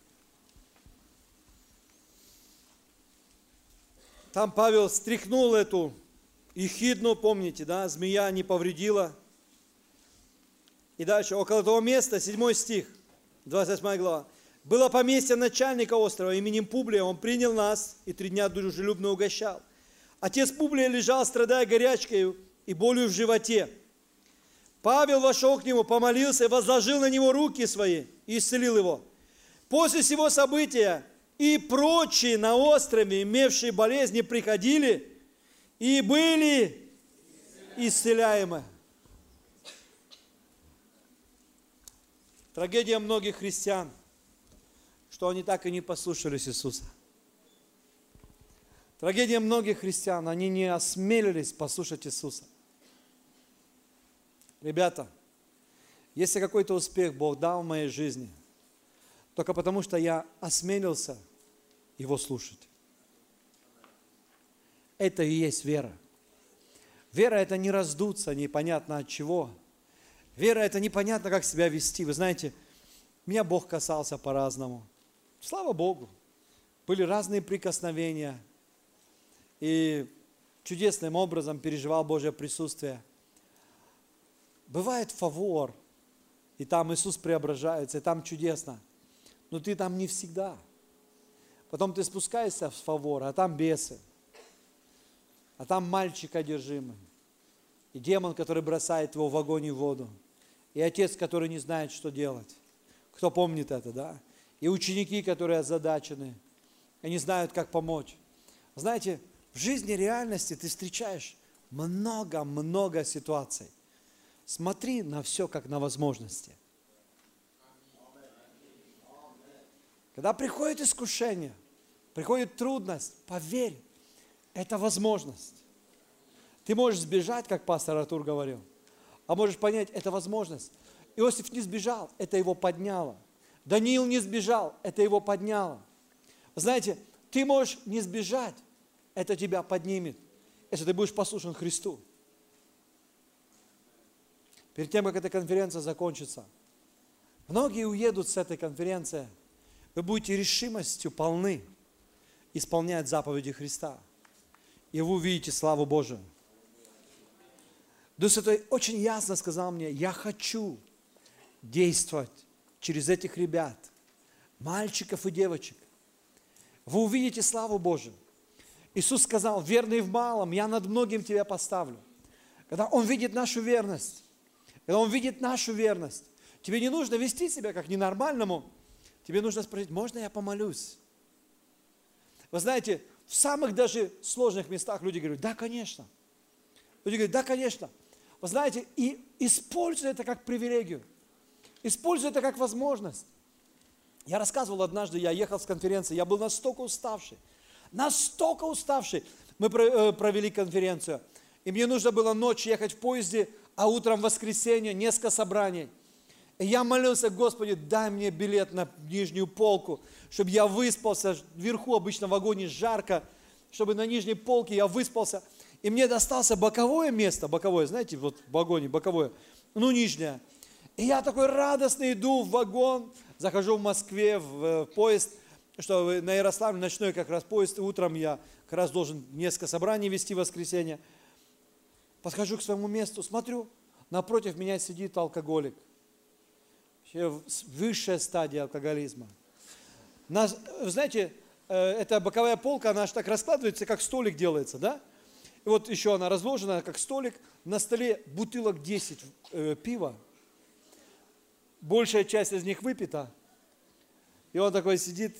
Там Павел стряхнул эту ехидну, помните, да, змея не повредила. И дальше, около того места, седьмой стих, двадцать восьмая глава. Было поместье начальника острова именем Публия, он принял нас и три дня дружелюбно угощал. Отец Публия лежал, страдая горячкой и болью в животе. Павел вошел к нему, помолился, возложил на него руки свои и исцелил его. После всего события и прочие на острове, имевшие болезни, приходили и были исцеляемы. Трагедия многих христиан, что они так и не послушались Иисуса. Трагедия многих христиан, они не осмелились послушать Иисуса. Ребята, если какой-то успех Бог дал в моей жизни, только потому, что я осмелился Его слушать. Это и есть вера. Вера – это не раздуться непонятно от чего. Вера – это непонятно, как себя вести. Вы знаете, меня Бог касался по-разному. Слава Богу. Были разные прикосновения. И чудесным образом переживал Божье присутствие. Бывает фавор, и там Иисус преображается, и там чудесно. Но ты там не всегда. Потом ты спускаешься в фавор, а там бесы. А там мальчик одержимый. И демон, который бросает его в огонь и в воду. И отец, который не знает, что делать. Кто помнит это, да? И ученики, которые озадачены. И не знают, как помочь. Знаете, в жизни реальности ты встречаешь много-много ситуаций. Смотри на все, как на возможности. Когда приходит искушение, приходит трудность, поверь, это возможность. Ты можешь сбежать, как пастор Артур говорил, а можешь понять, это возможность. Иосиф не сбежал, это его подняло. Даниил не сбежал, это его подняло. Знаете, ты можешь не сбежать, это тебя поднимет, если ты будешь послушен Христу. Перед тем, как эта конференция закончится, многие уедут с этой конференции, вы будете решимостью полны исполнять заповеди Христа. И вы увидите славу Божию. Дух Святой очень ясно сказал мне, я хочу действовать через этих ребят, мальчиков и девочек. Вы увидите славу Божию. Иисус сказал, верный в малом, я над многим тебя поставлю. Когда Он видит нашу верность, когда Он видит нашу верность, тебе не нужно вести себя как ненормальному, тебе нужно спросить, можно я помолюсь? Вы знаете, в самых даже сложных местах люди говорят, да, конечно. Люди говорят, да, конечно. Вы знаете, и используй это как привилегию. Используй это как возможность. Я рассказывал однажды, я ехал с конференции, я был настолько уставший, настолько уставший. Мы провели конференцию, и мне нужно было ночью ехать в поезде, а утром в воскресенье несколько собраний. И я молился, Господи, дай мне билет на нижнюю полку, чтобы я выспался. Вверху обычно в вагоне жарко, чтобы на нижней полке я выспался. И мне досталось боковое место, боковое, знаете, вот в вагоне боковое, ну нижнее. И я такой радостный иду в вагон, захожу в Москве в поезд, что на Ярославле ночной как раз поезд, и утром я как раз должен несколько собраний вести в воскресенье. Подхожу к своему месту, смотрю, напротив меня сидит алкоголик. Высшая стадия алкоголизма. Нас, вы знаете, эта боковая полка, она аж так раскладывается, как столик делается, да? И вот еще она разложена, как столик. На столе бутылок десять э, пива. Большая часть из них выпита. И он такой сидит.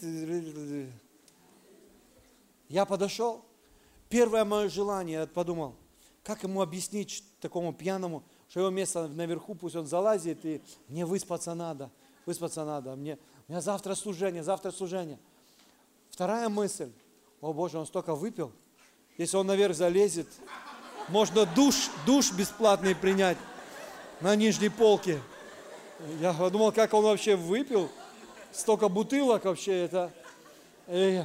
Я подошел. Первое мое желание, я подумал, как ему объяснить такому пьяному, что его место наверху, пусть он залазит, и мне выспаться надо, выспаться надо. Мне, у меня завтра служение, завтра служение. Вторая мысль, о Боже, он столько выпил, если он наверх залезет, можно душ, душ бесплатный принять на нижней полке. Я подумал, как он вообще выпил, столько бутылок вообще, это... И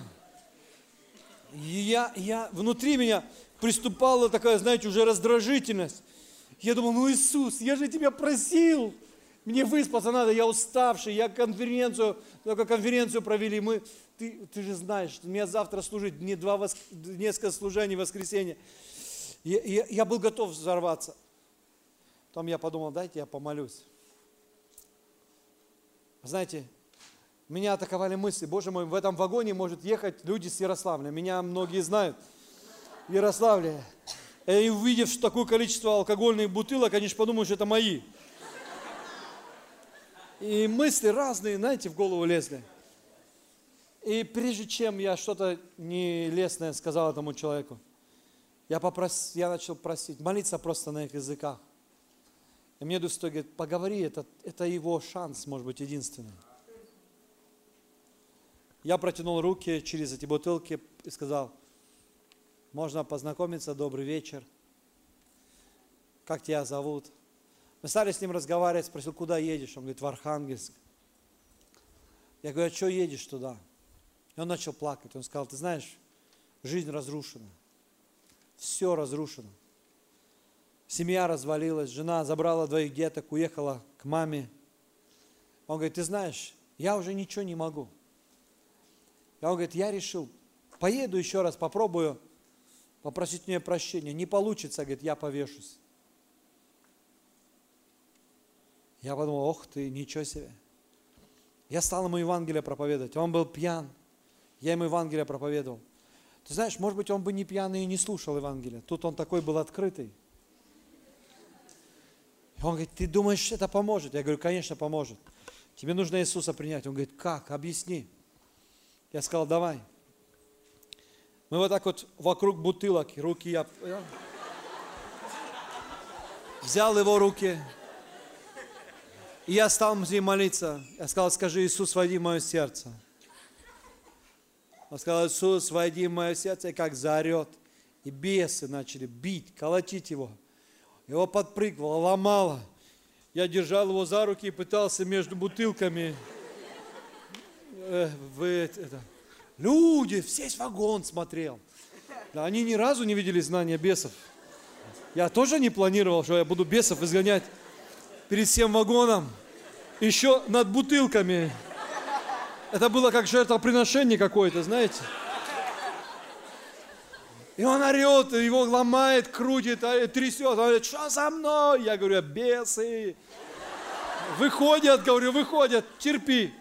я, я, внутри меня приступала такая, знаете, уже раздражительность. Я думал, ну Иисус, я же тебя просил, мне выспаться надо, я уставший, я конференцию, только конференцию провели, мы, ты, ты же знаешь, мне завтра служить, мне два, воск... несколько служений в воскресенье. Я, я, я был готов взорваться. Потом я подумал, дайте я помолюсь. Знаете, меня атаковали мысли, Боже мой, в этом вагоне может ехать люди с Ярославля, меня многие знают, в Ярославле. И увидев такое количество алкогольных бутылок, они же подумают, что это мои. И мысли разные, знаете, в голову лезли. И прежде чем я что-то нелестное сказал этому человеку, я, попрос... я начал просить, молиться просто на их языках. И мне Дух Святой говорит, поговори, это, это его шанс, может быть, единственный. Я протянул руки через эти бутылки и сказал, можно познакомиться, добрый вечер. Как тебя зовут? Мы стали с ним разговаривать, спросил, куда едешь? Он говорит, в Архангельск. Я говорю, а что едешь туда? И он начал плакать. Он сказал, ты знаешь, жизнь разрушена. Все разрушено. Семья развалилась, жена забрала двоих деток, уехала к маме. Он говорит, ты знаешь, я уже ничего не могу. И он говорит, я решил, поеду еще раз, попробую попросить мне прощения. Не получится, говорит, я повешусь. Я подумал, ох ты, ничего себе. Я стал ему Евангелие проповедовать. Он был пьян. Я ему Евангелие проповедовал. Ты знаешь, может быть, он бы не пьяный и не слушал Евангелие. Тут он такой был открытый. И он говорит, ты думаешь, это поможет? Я говорю, конечно, поможет. Тебе нужно Иисуса принять. Он говорит, как? Объясни. Я сказал, давай. Мы вот так вот вокруг бутылок, руки я... Взял его руки. И я стал с ним молиться. Я сказал, скажи, Иисус, войди в мое сердце. Он сказал: Иисус, войди в мое сердце, и как заорет. И бесы начали бить, колотить его. Его подпрыгивало, ломало. Я держал его за руки и пытался между бутылками. Э, в это. Люди, весь вагон смотрел. Да, они ни разу не видели знания бесов. Я тоже не планировал, что я буду бесов изгонять перед всем вагоном. Еще над бутылками. Это было как жертвоприношение какое-то, знаете. И он орет, его ломает, крутит, трясет. Он говорит: что со мной? Я говорю: бесы. Выходят, говорю, выходят, терпи.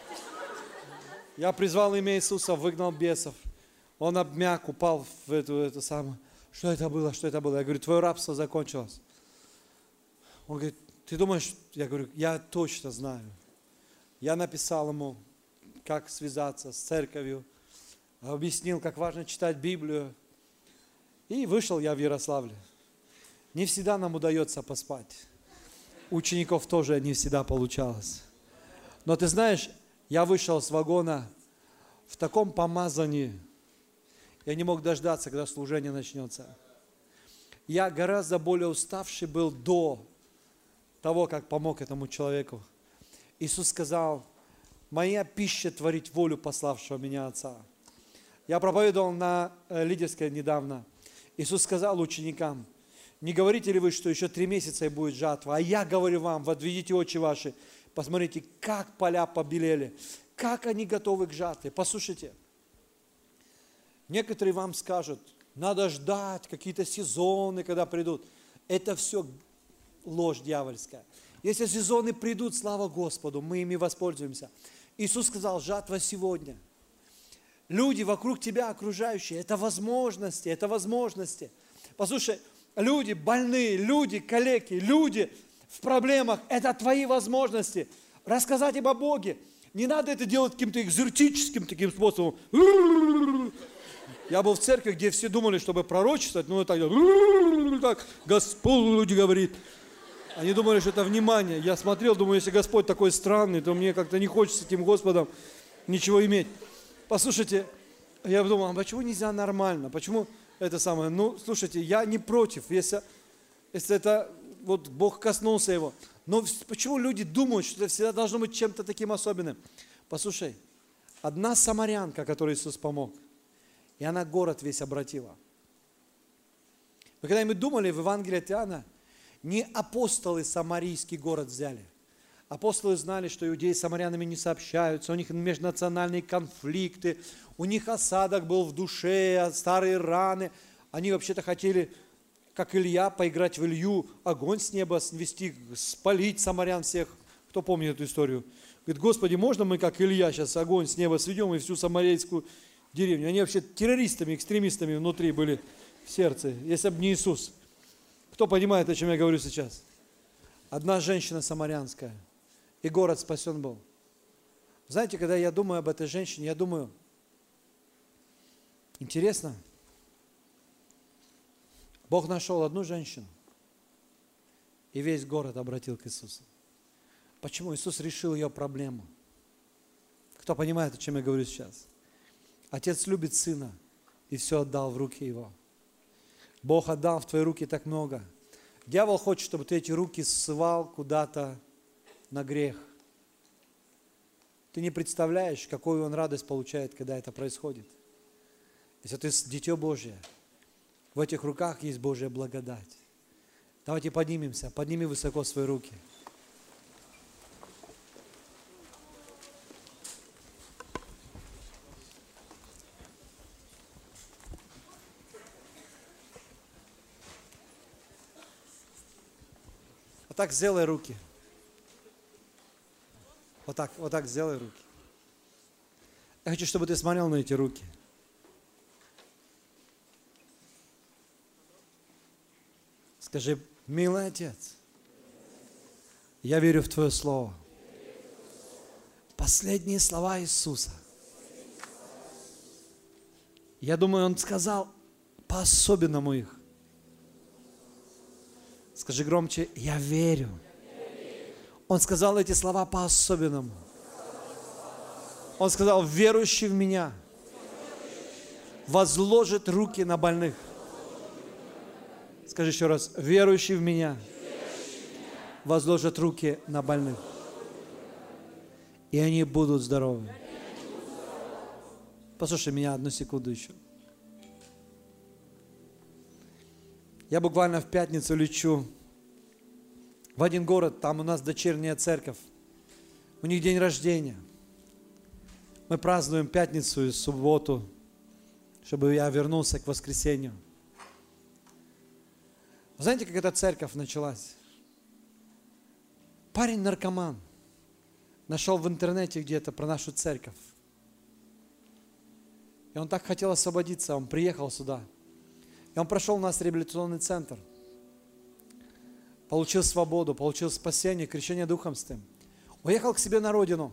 Я призвал имя Иисуса, выгнал бесов. Он обмяк, упал в эту, эту самую. Что это было, что это было? Я говорю: твое рабство закончилось. Он говорит: ты думаешь? Я говорю: я точно знаю. Я написал ему, как связаться с церковью, объяснил, как важно читать Библию. И вышел я в Ярославле. Не всегда нам удается поспать. У учеников тоже не всегда получалось. Но ты знаешь, я вышел с вагона в таком помазании. Я не мог дождаться, когда служение начнется. Я гораздо более уставший был до того, как помог этому человеку. Иисус сказал: моя пища творить волю пославшего меня Отца. Я проповедовал на лидерской недавно. Иисус сказал ученикам: не говорите ли вы, что еще три месяца и будет жатва? А я говорю вам: возведите очи ваши, посмотрите, как поля побелели, как они готовы к жатве. Послушайте, некоторые вам скажут: надо ждать какие-то сезоны, когда придут. Это все ложь дьявольская. Если сезоны придут, слава Господу, мы ими воспользуемся. Иисус сказал: жатва сегодня. Люди вокруг тебя, окружающие, это возможности, это возможности. Послушай, люди больные, люди калеки, люди в проблемах, это твои возможности. Рассказать им о Боге. Не надо это делать каким-то экзотическим таким способом. Я был в церкви, где все думали, чтобы пророчествовать, ну так, так Господь говорит. Они думали, что это внимание. Я смотрел, думаю, если Господь такой странный, то мне как-то не хочется с этим Господом ничего иметь. Послушайте, я думал: а почему нельзя нормально? Почему это самое? Ну, слушайте, я не против, если, если это, вот Бог коснулся его. Но почему люди думают, что это всегда должно быть чем-то таким особенным? Послушай, одна самарянка, которой Иисус помог, и она город весь обратила. Вы когда-нибудь думали в Евангелии от Иоанна, не апостолы самарийский город взяли. Апостолы знали, что иудеи с самарянами не сообщаются, у них межнациональные конфликты, у них осадок был в душе, старые раны. Они вообще-то хотели, как Илья, поиграть в Илью, огонь с неба свести, спалить самарян всех. Кто помнит эту историю? Говорит: Господи, можно мы, как Илья, сейчас огонь с неба сведем и всю самарейскую деревню? Они вообще террористами, экстремистами внутри были в сердце, если бы не Иисус. Кто понимает, о чем я говорю сейчас? Одна женщина самарянская, и город спасен был. Знаете, когда я думаю об этой женщине, я думаю: интересно, Бог нашел одну женщину, и весь город обратил к Иисусу. Почему? Иисус решил ее проблему. Кто понимает, о чем я говорю сейчас? Отец любит Сына и все отдал в руки Его. Бог отдал в твои руки так много. Дьявол хочет, чтобы ты эти руки ссывал куда-то на грех. Ты не представляешь, какую он радость получает, когда это происходит. Если ты дитё Божье, в этих руках есть Божья благодать. Давайте поднимемся, подними высоко свои руки. Вот так сделай руки. Вот так, вот так сделай руки. Я хочу, чтобы ты смотрел на эти руки. Скажи: милый Отец, я верю в Твое Слово. Последние слова Иисуса. Я думаю, Он сказал по-особенному их. Скажи громче: я верю. Он сказал эти слова по-особенному. Он сказал: верующий в Меня возложит руки на больных. Скажи еще раз. Верующий в меня возложит руки на больных. И они будут здоровы. Послушай меня одну секунду еще. Я буквально в пятницу лечу в один город, там у нас дочерняя церковь. У них день рождения. Мы празднуем пятницу и субботу, чтобы я вернулся к воскресенью. Вы знаете, как эта церковь началась? Парень-наркоман нашел в интернете где-то про нашу церковь. И он так хотел освободиться, он приехал сюда. И он прошел у нас реабилитационный центр. Получил свободу, получил спасение, крещение Духом Святым. Уехал к себе на родину.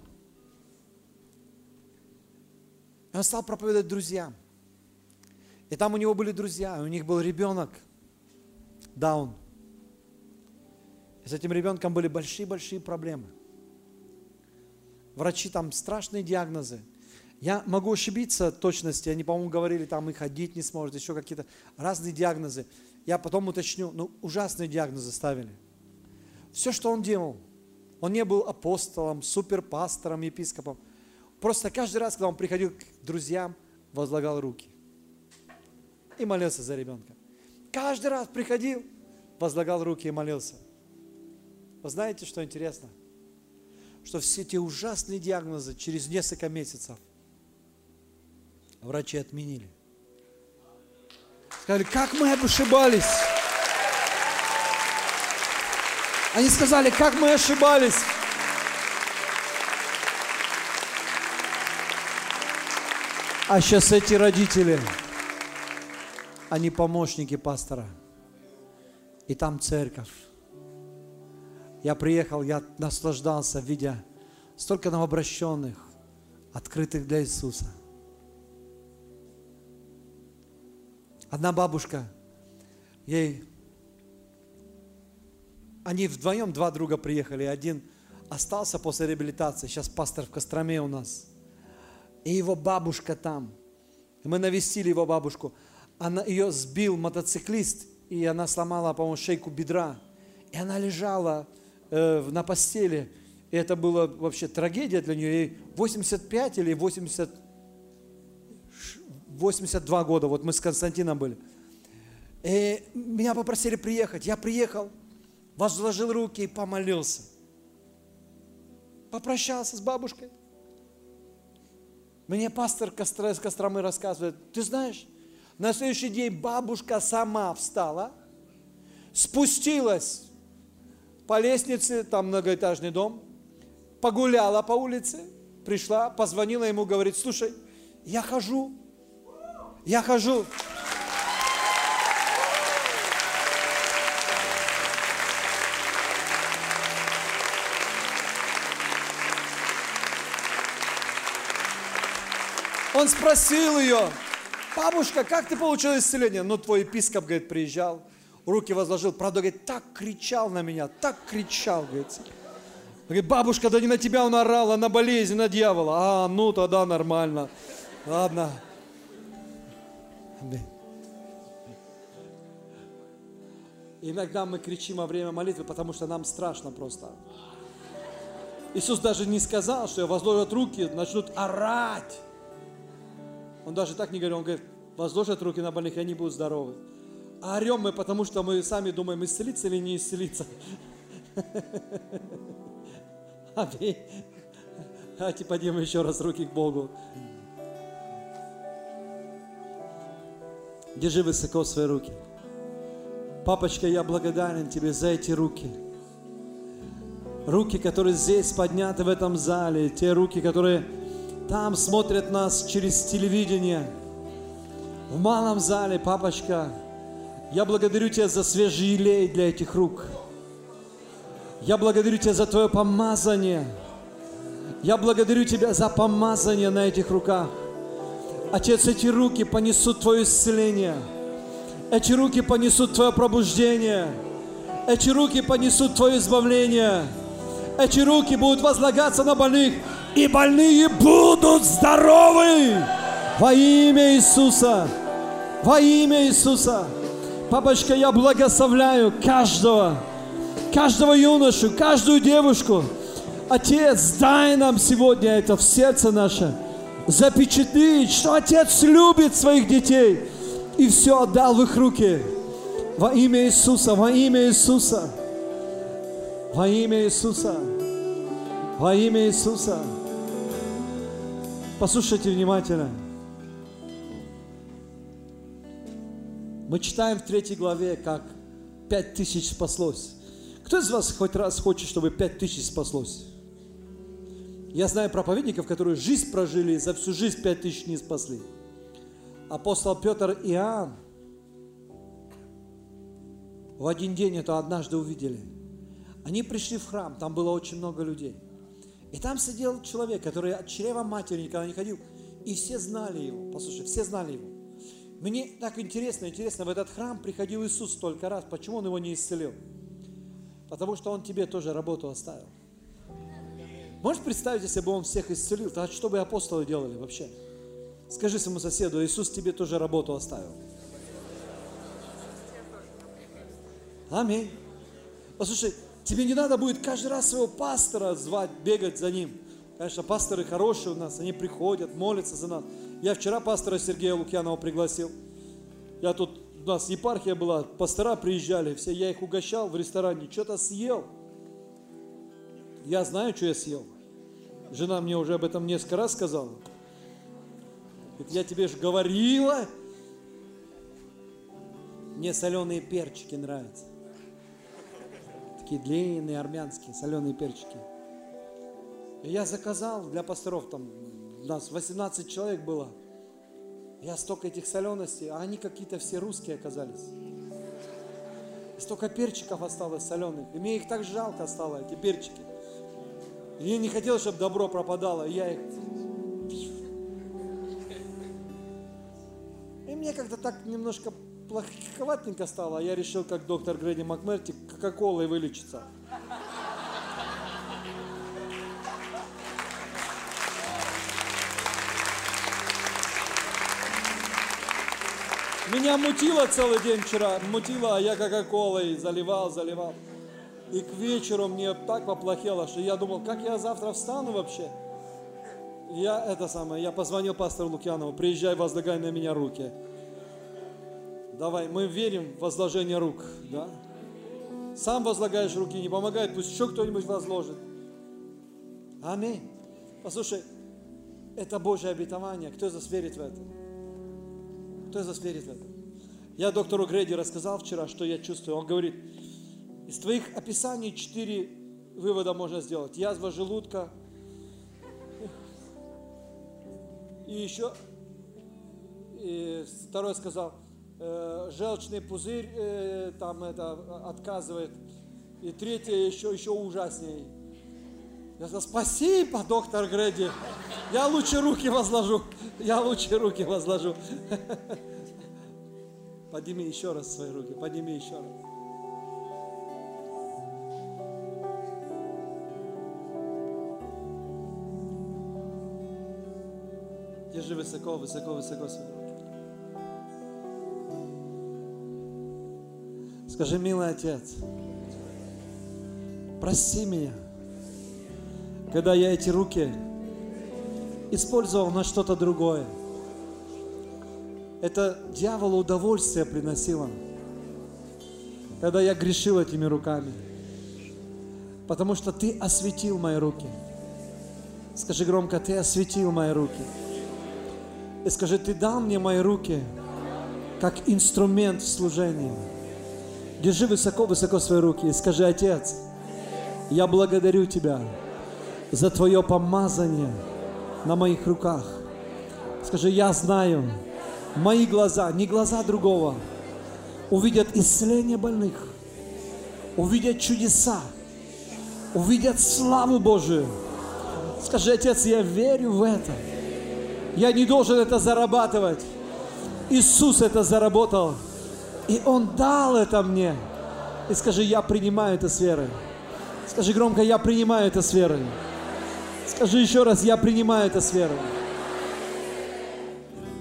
И он стал проповедовать друзьям. И там у него были друзья, у них был ребенок Даун. И с этим ребенком были большие-большие проблемы. Врачи там страшные диагнозы. Я могу ошибиться в точности, они, по-моему, говорили, там и ходить не сможет, еще какие-то разные диагнозы. Я потом уточню, ну, ужасные диагнозы ставили. Все, что он делал, он не был апостолом, суперпастором, епископом. Просто каждый раз, когда он приходил к друзьям, возлагал руки и молился за ребенка. Каждый раз приходил, возлагал руки и молился. Вы знаете, что интересно? Что все эти ужасные диагнозы через несколько месяцев врачи отменили. Сказали, как мы ошибались. Они сказали, как мы ошибались. А сейчас эти родители, они помощники пастора. И там церковь. Я приехал, я наслаждался, видя столько новообращенных, открытых для Иисуса. Одна бабушка, ей, они вдвоем, два друга приехали, один остался после реабилитации, сейчас пастор в Костроме у нас, и его бабушка там, и мы навестили его бабушку, она, ее сбил мотоциклист, и она сломала, по-моему, шейку бедра, и она лежала э, на постели, и это была вообще трагедия для нее, ей восемьдесят пять или восемьдесят восемьдесят два года, вот мы с Константином были. И меня попросили приехать. Я приехал, возложил руки и помолился. Попрощался с бабушкой. Мне пастор из Костромы рассказывает, ты знаешь, на следующий день бабушка сама встала, спустилась по лестнице, там многоэтажный дом, погуляла по улице, пришла, позвонила ему, говорит, слушай, я хожу, Я хожу. Он спросил ее, бабушка, как ты получила исцеление? Ну, твой епископ, говорит, приезжал, руки возложил. Правда, говорит, так кричал на меня, так кричал, говорит. Говорит, бабушка, да не на тебя он орал, а на болезнь, на дьявола. А, ну, тогда нормально. Ладно. Иногда мы кричим во время молитвы, потому что нам страшно просто. Иисус даже не сказал, что возложат руки, начнут орать. Он даже так не говорил, он говорит, возложат руки на больных, и они будут здоровы. А орем мы, потому что мы сами думаем, исцелиться или не исцелиться. Аминь. Давайте поднимем еще раз руки к Богу. Держи высоко свои руки. Папочка, я благодарен Тебе за эти руки. Руки, которые здесь подняты в этом зале. Те руки, которые там смотрят нас через телевидение. В малом зале, папочка, я благодарю Тебя за свежий елей для этих рук. Я благодарю Тебя за Твое помазание. Я благодарю Тебя за помазание на этих руках. Отец, эти руки понесут Твое исцеление. Эти руки понесут Твое пробуждение. Эти руки понесут Твое избавление. Эти руки будут возлагаться на больных, и больные будут здоровы. Во имя Иисуса. Во имя Иисуса. Папочка, я благословляю каждого, каждого юношу, каждую девушку. Отец, дай нам сегодня это в сердце наше. Запечатлить, что Отец любит своих детей. И все отдал в их руки. Во имя Иисуса, во имя Иисуса. Во имя Иисуса. Во имя Иисуса. Послушайте внимательно. Мы читаем в третьей главе, как пять тысяч спаслось. Кто из вас хоть раз хочет, чтобы пять тысяч спаслось? Я знаю проповедников, которые жизнь прожили, за всю жизнь пять тысяч не спасли. Апостол Петр и Иоанн в один день это однажды увидели. Они пришли в храм, там было очень много людей. И там сидел человек, который от чрева матери никогда не ходил. И все знали его. Послушай, все знали его. Мне так интересно, интересно, в этот храм приходил Иисус столько раз. Почему Он его не исцелил? Потому что Он тебе тоже работу оставил. Можешь представить, если бы Он всех исцелил, то что бы апостолы делали вообще? Скажи своему соседу, Иисус тебе тоже работу оставил. Аминь. Послушай, тебе не надо будет каждый раз своего пастора звать, бегать за ним. Конечно, пасторы хорошие у нас, они приходят, молятся за нас. Я вчера пастора Сергея Лукьянова пригласил. Я тут, у нас епархия была, пастора приезжали, все, я их угощал в ресторане, что-то съел. Я знаю, что я съел. Жена мне уже об этом несколько раз сказала. Говорит, я тебе же говорила. Мне соленые перчики нравятся. Такие длинные армянские соленые перчики. И я заказал для пасторов, там у нас восемнадцать человек было. Я столько этих соленостей, а они какие-то все русские оказались. И столько перчиков осталось соленых. И мне их так жалко стало, эти перчики. И я не хотел, чтобы добро пропадало. И я их... И мне как-то так немножко плоховатенько стало. А я решил, как доктор Грэди Макмерти, кока-колой вылечиться. Меня мутило целый день вчера, мутило, а я кока-колой заливал, заливал. И к вечеру мне так поплохело, что я думал, как я завтра встану вообще. Я это самое, я позвонил пастору Лукьянову, приезжай, возлагай на меня руки. Давай, мы верим в возложение рук, да? Сам возлагаешь руки, не помогает, пусть еще кто-нибудь возложит. Аминь. Послушай, это Божье обетование, кто из нас верит в это? Кто из нас верит в это? Я доктору Грэди рассказал вчера, что я чувствую. Он говорит, из твоих описаний четыре вывода можно сделать. Язва желудка. И еще, и второй сказал, э, желчный пузырь э, там это отказывает. И третье еще, еще ужаснее. Я сказал, спасибо, доктор Грэди. Я лучше руки возложу. Я лучше руки возложу. Подними еще раз свои руки. Подними еще раз. Держи высоко, высоко, высоко свои руки. Скажи, милый Отец, прости меня, когда я эти руки использовал на что-то другое. Это дьяволу удовольствие приносило, когда я грешил этими руками. Потому что Ты осветил мои руки. Скажи громко, Ты осветил мои руки. И скажи, Ты дал мне мои руки как инструмент в служении. Держи высоко-высоко свои руки и скажи, Отец, я благодарю Тебя за Твое помазание на моих руках. Скажи, я знаю, мои глаза, не глаза другого, увидят исцеление больных, увидят чудеса, увидят славу Божию. Скажи, Отец, я верю в это. Я не должен это зарабатывать. Иисус это заработал. И Он дал это мне. И скажи, я принимаю это с верой. Скажи громко, я принимаю это с верой. Скажи еще раз, я принимаю это с верой.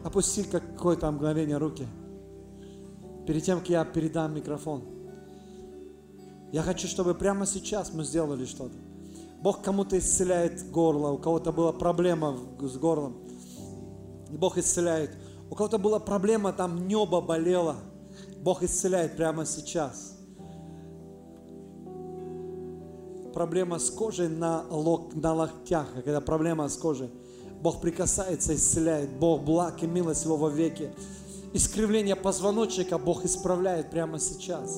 Опусти какое-то мгновение руки. Перед тем, как я передам микрофон. Я хочу, чтобы прямо сейчас мы сделали что-то. Бог кому-то исцеляет горло, у кого-то была проблема с горлом. И Бог исцеляет. У кого-то была проблема, там небо болело. Бог исцеляет прямо сейчас. Проблема с кожей на, лок, на локтях, когда проблема с кожей. Бог прикасается, исцеляет. Бог благ и милость Его во веки. Искривление позвоночника Бог исправляет прямо сейчас.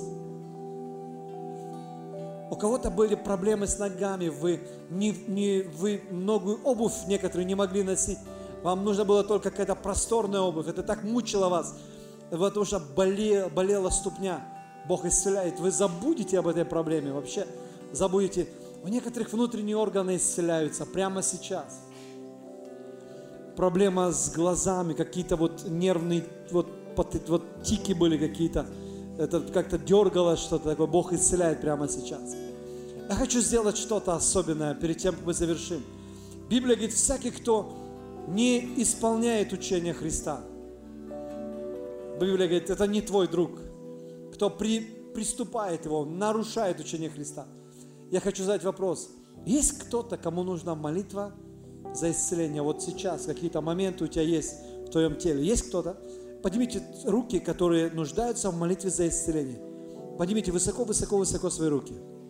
У кого-то были проблемы с ногами, вы, не, не, вы многую обувь некоторые не могли носить. Вам нужно было только какая-то просторная обувь. Это так мучило вас, потому что болела, болела ступня. Бог исцеляет. Вы забудете об этой проблеме, вообще забудете. У некоторых внутренние органы исцеляются прямо сейчас. Проблема с глазами, какие-то вот нервные, вот, вот тики были какие-то. Это как-то дергало что-то такое. Бог исцеляет прямо сейчас. Я хочу сделать что-то особенное перед тем, как мы завершим. Библия говорит, всякий, кто не исполняет учение Христа. Библия говорит, это не твой друг. Кто при, приступает его, нарушает учение Христа. Я хочу задать вопрос. Есть кто-то, кому нужна молитва за исцеление? Вот сейчас какие-то моменты у тебя есть в твоем теле. Есть кто-то? Поднимите руки, которые нуждаются в молитве за исцеление. Поднимите высоко-высоко-высоко свои руки.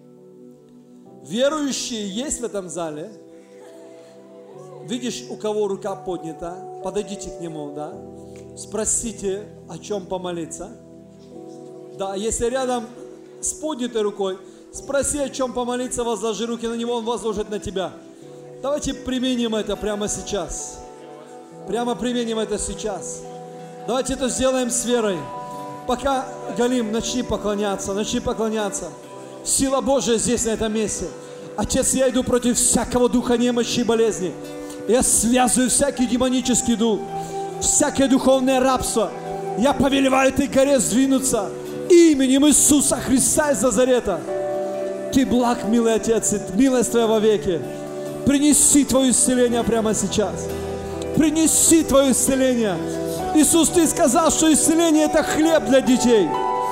Верующие есть в этом зале? Видишь, у кого рука поднята? Подойдите к нему, да? Спросите, о чем помолиться. Да, если рядом с поднятой рукой, спроси, о чем помолиться, возложи руки на него, он возложит на тебя. Давайте применим это прямо сейчас. Прямо применим это сейчас. Давайте это сделаем с верой. Пока, Галим, начни поклоняться, начни поклоняться. Сила Божия здесь, на этом месте. Отец, я иду против всякого духа немощи и болезни. Я связываю всякий демонический дух, всякое духовное рабство. Я повелеваю этой горе сдвинуться именем Иисуса Христа из Назарета. Ты благ, милый Отец, и милость Твоя во веки. Принеси Твое исцеление прямо сейчас. Принеси Твое исцеление. Иисус, Ты сказал, что исцеление – это хлеб для детей.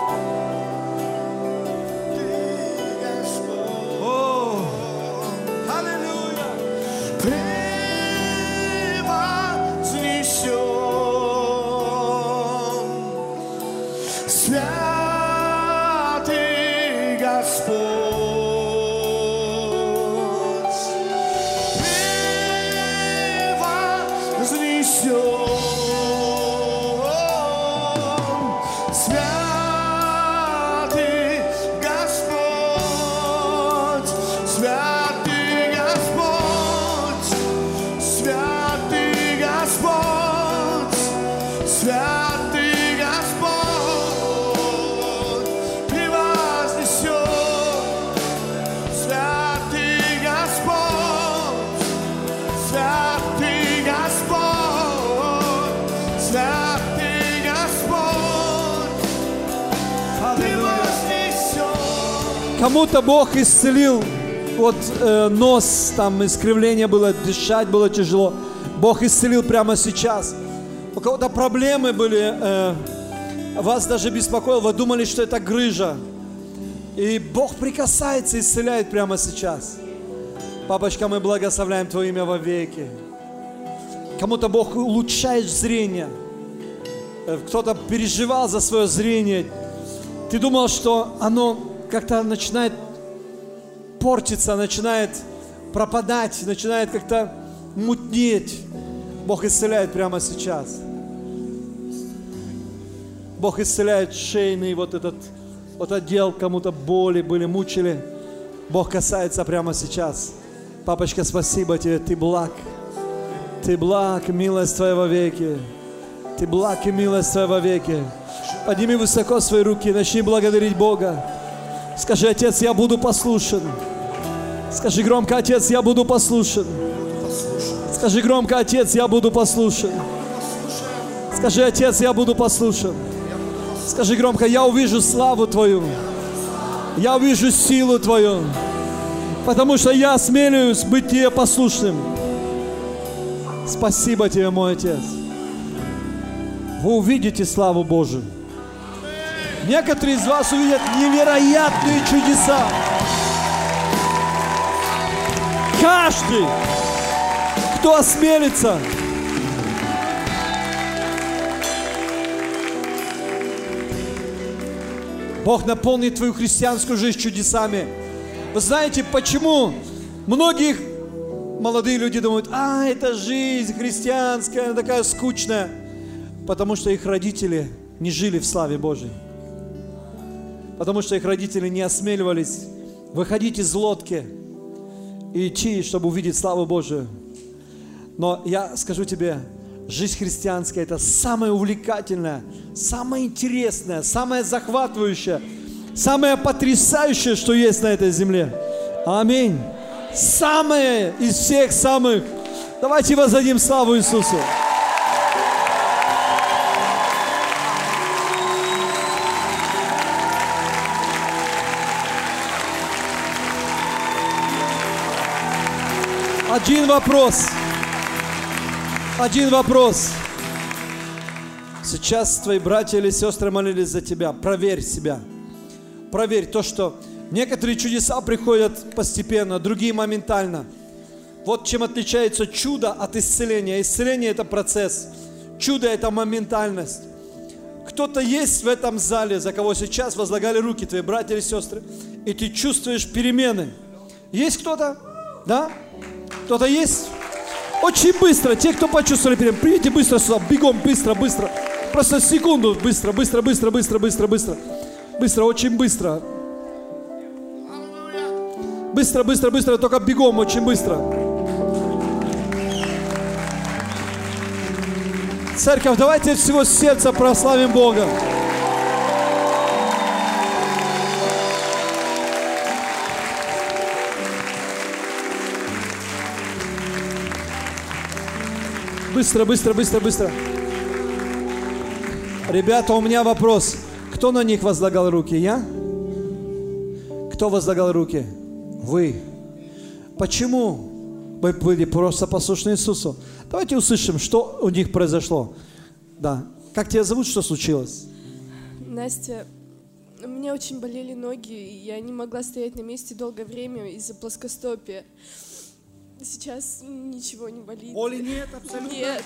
О, аллилуйя! Превознесем святый Господь. Превознесем. Кому-то Бог исцелил, вот э, нос, там искривление было, дышать было тяжело. Бог исцелил прямо сейчас. У кого-то проблемы были, э, вас даже беспокоил, вы думали, что это грыжа. И Бог прикасается, исцеляет прямо сейчас. Папочка, мы благословляем Твое имя во веки. Кому-то Бог улучшает зрение. Кто-то переживал за свое зрение. Ты думал, что оно как-то начинает портиться, начинает пропадать, начинает как-то мутнеть. Бог исцеляет прямо сейчас. Бог исцеляет шейный вот этот вот отдел, кому-то боли были, мучили. Бог касается прямо сейчас. Папочка, спасибо Тебе, Ты благ. Ты благ, милость Твоя во веки. Ты благ и милость Твоя во веки. Подними высоко свои руки, начни благодарить Бога. Скажи, Отец, я буду послушен. Скажи громко, Отец, я буду послушен. Скажи громко, Отец, я буду послушен. Скажи, Отец, я буду послушен. Скажи громко, я увижу славу Твою. Я увижу силу Твою. Потому что я осмелюсь быть Тебе послушным. Спасибо Тебе, мой Отец. вы увидите славу Божию. Некоторые из вас увидят невероятные чудеса. Каждый, кто осмелится. Бог наполнит твою христианскую жизнь чудесами. Вы знаете, почему многие молодые люди думают: а, это жизнь христианская, она такая скучная. Потому что их родители не жили в славе Божьей. Потому что их родители не осмеливались выходить из лодки и идти, чтобы увидеть славу Божию. Но я скажу тебе, жизнь христианская – это самое увлекательное, самое интересное, самое захватывающее, самое потрясающее, что есть на этой земле. Аминь. Самое из всех самых. Давайте воздадим славу Иисусу. Один вопрос. Один вопрос. Сейчас твои братья или сестры молились за тебя. Проверь себя. Проверь то, что некоторые чудеса приходят постепенно, другие моментально. Вот чем отличается чудо от исцеления. Исцеление – это процесс. Чудо – это моментальность. Кто-то есть в этом зале, за кого сейчас возлагали руки твои братья или сестры, и ты чувствуешь перемены. Есть кто-то? Да? Кто-то есть? Очень быстро. Те, кто почувствовали перемены, придите быстро сюда. Бегом, быстро, быстро. Просто секунду. Быстро, быстро, быстро, быстро, быстро, быстро. Быстро, очень быстро. Быстро, быстро, быстро. Только бегом, очень быстро. Церковь, давайте всего сердца прославим Бога. Быстро, быстро, быстро, быстро. Ребята, у меня вопрос. Кто на них возлагал руки? Я? Кто возлагал руки? Вы. Почему вы были просто послушны Иисусу? Давайте услышим, что у них произошло. Да. Как тебя зовут? Что случилось? Настя, у меня очень болели ноги, и я не могла стоять на месте долгое время из-за плоскостопия. Сейчас ничего не болит. Оли нет, абсолютно? Нет.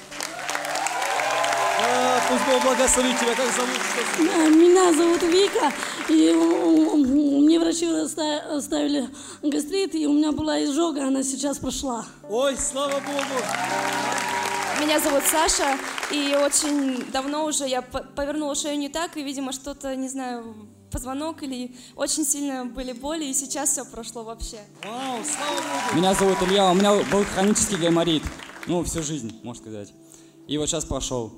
А, пусть Бог благословит тебя. Как зовут? Что? Меня зовут Вика, и мне врачи оставили гастрит, и у меня была изжога, она сейчас прошла. Ой, слава Богу! Меня зовут Саша, и очень давно уже я повернула шею не так, и, видимо, что-то, не знаю, позвонок или очень сильно были боли, и сейчас все прошло вообще. Вау, слава Богу! Меня зовут Илья, у меня был хронический гайморит, ну, всю жизнь, можно сказать. И вот сейчас пошел.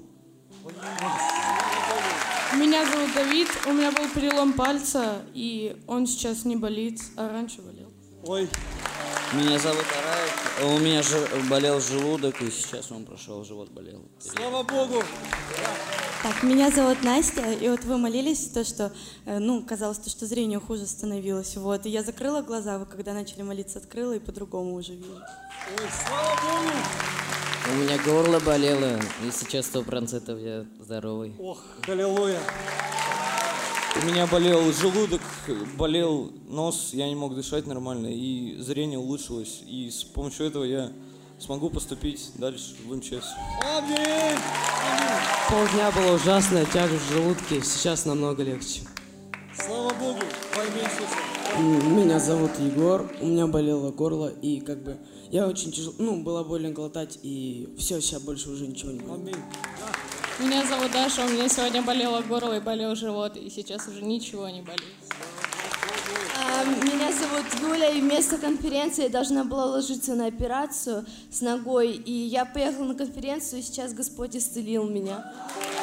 Меня зовут Давид, у меня был перелом пальца, и он сейчас не болит, а раньше болел. Ой. Меня зовут Арай, у меня же болел желудок, и сейчас он прошел, живот болел. Слава Богу! Так, меня зовут Настя, и вот вы молились, то, что, ну, казалось, то, что зрение хуже становилось, вот, и я закрыла глаза, вы когда начали молиться, открыла, и по-другому уже вижу. Ой, слава Богу! У меня горло болело, и сейчас сто процентов я здоровый. Ох, аллилуйя! У меня болел желудок, болел нос, я не мог дышать нормально, и зрение улучшилось. И с помощью этого я смогу поступить дальше в эм че эс. Аминь! Аминь! Полдня была ужасная тяжесть в желудке, сейчас намного легче. Слава Богу! Во имя Иисуса! Меня зовут Егор, у меня болело горло, и как бы я очень тяжело, ну, было больно глотать, и все, сейчас больше уже ничего не болит. Аминь! Меня зовут Даша, у меня сегодня болело горло и болел живот, и сейчас уже ничего не болит. А, меня зовут Юля, и вместо конференции я должна была ложиться на операцию с ногой, и я поехала на конференцию, и сейчас Господь исцелил меня.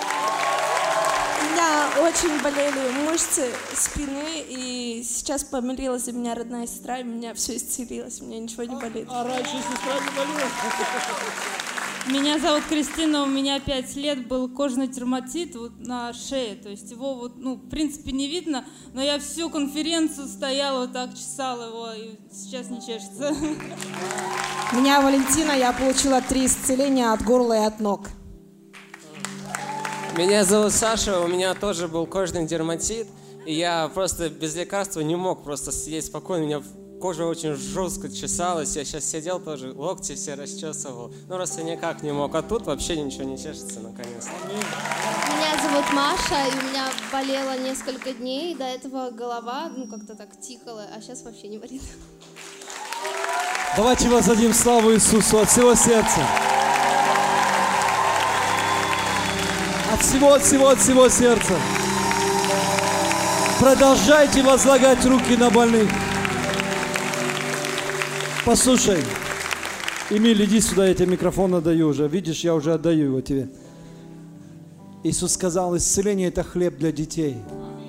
У меня очень болели мышцы спины, и сейчас помолилась за меня родная сестра, и у меня все исцелилось, у меня ничего не болит. А, а раньше сестра не болела? Меня зовут Кристина, у меня пять лет был кожный дерматит вот на шее, то есть его вот, ну, в принципе не видно, но я всю конференцию стояла вот так, чесала его, и сейчас не чешется. Меня Валентина, я получила три исцеления от горла и от ног. Меня зовут Саша, у меня тоже был кожный дерматит, и я просто без лекарства не мог просто сидеть спокойно, у меня кожа очень жестко чесалась, я сейчас сидел тоже, локти все расчесывал, ну раз я никак не мог, а тут вообще ничего не чешется наконец-то. Меня зовут Маша, и у меня болело несколько дней, до этого голова, ну как-то так тикала, а сейчас вообще не болит. Давайте воздадим славу Иисусу от всего сердца. От всего, от всего, от всего сердца. Продолжайте возлагать руки на больных. Послушай, Эмиль, иди сюда, я тебе микрофон отдаю уже. Видишь, я уже отдаю его тебе. Иисус сказал, исцеление – это хлеб для детей.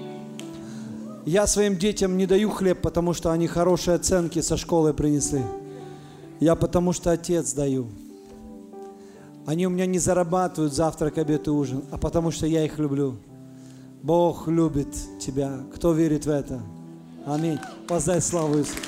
Я своим детям не даю хлеб, потому что они хорошие оценки со школы принесли. Я потому что Отец даю. Они у меня не зарабатывают завтрак, обед и ужин, а потому что я их люблю. Бог любит тебя. Кто верит в это? Аминь. Воздай славу Иисусу.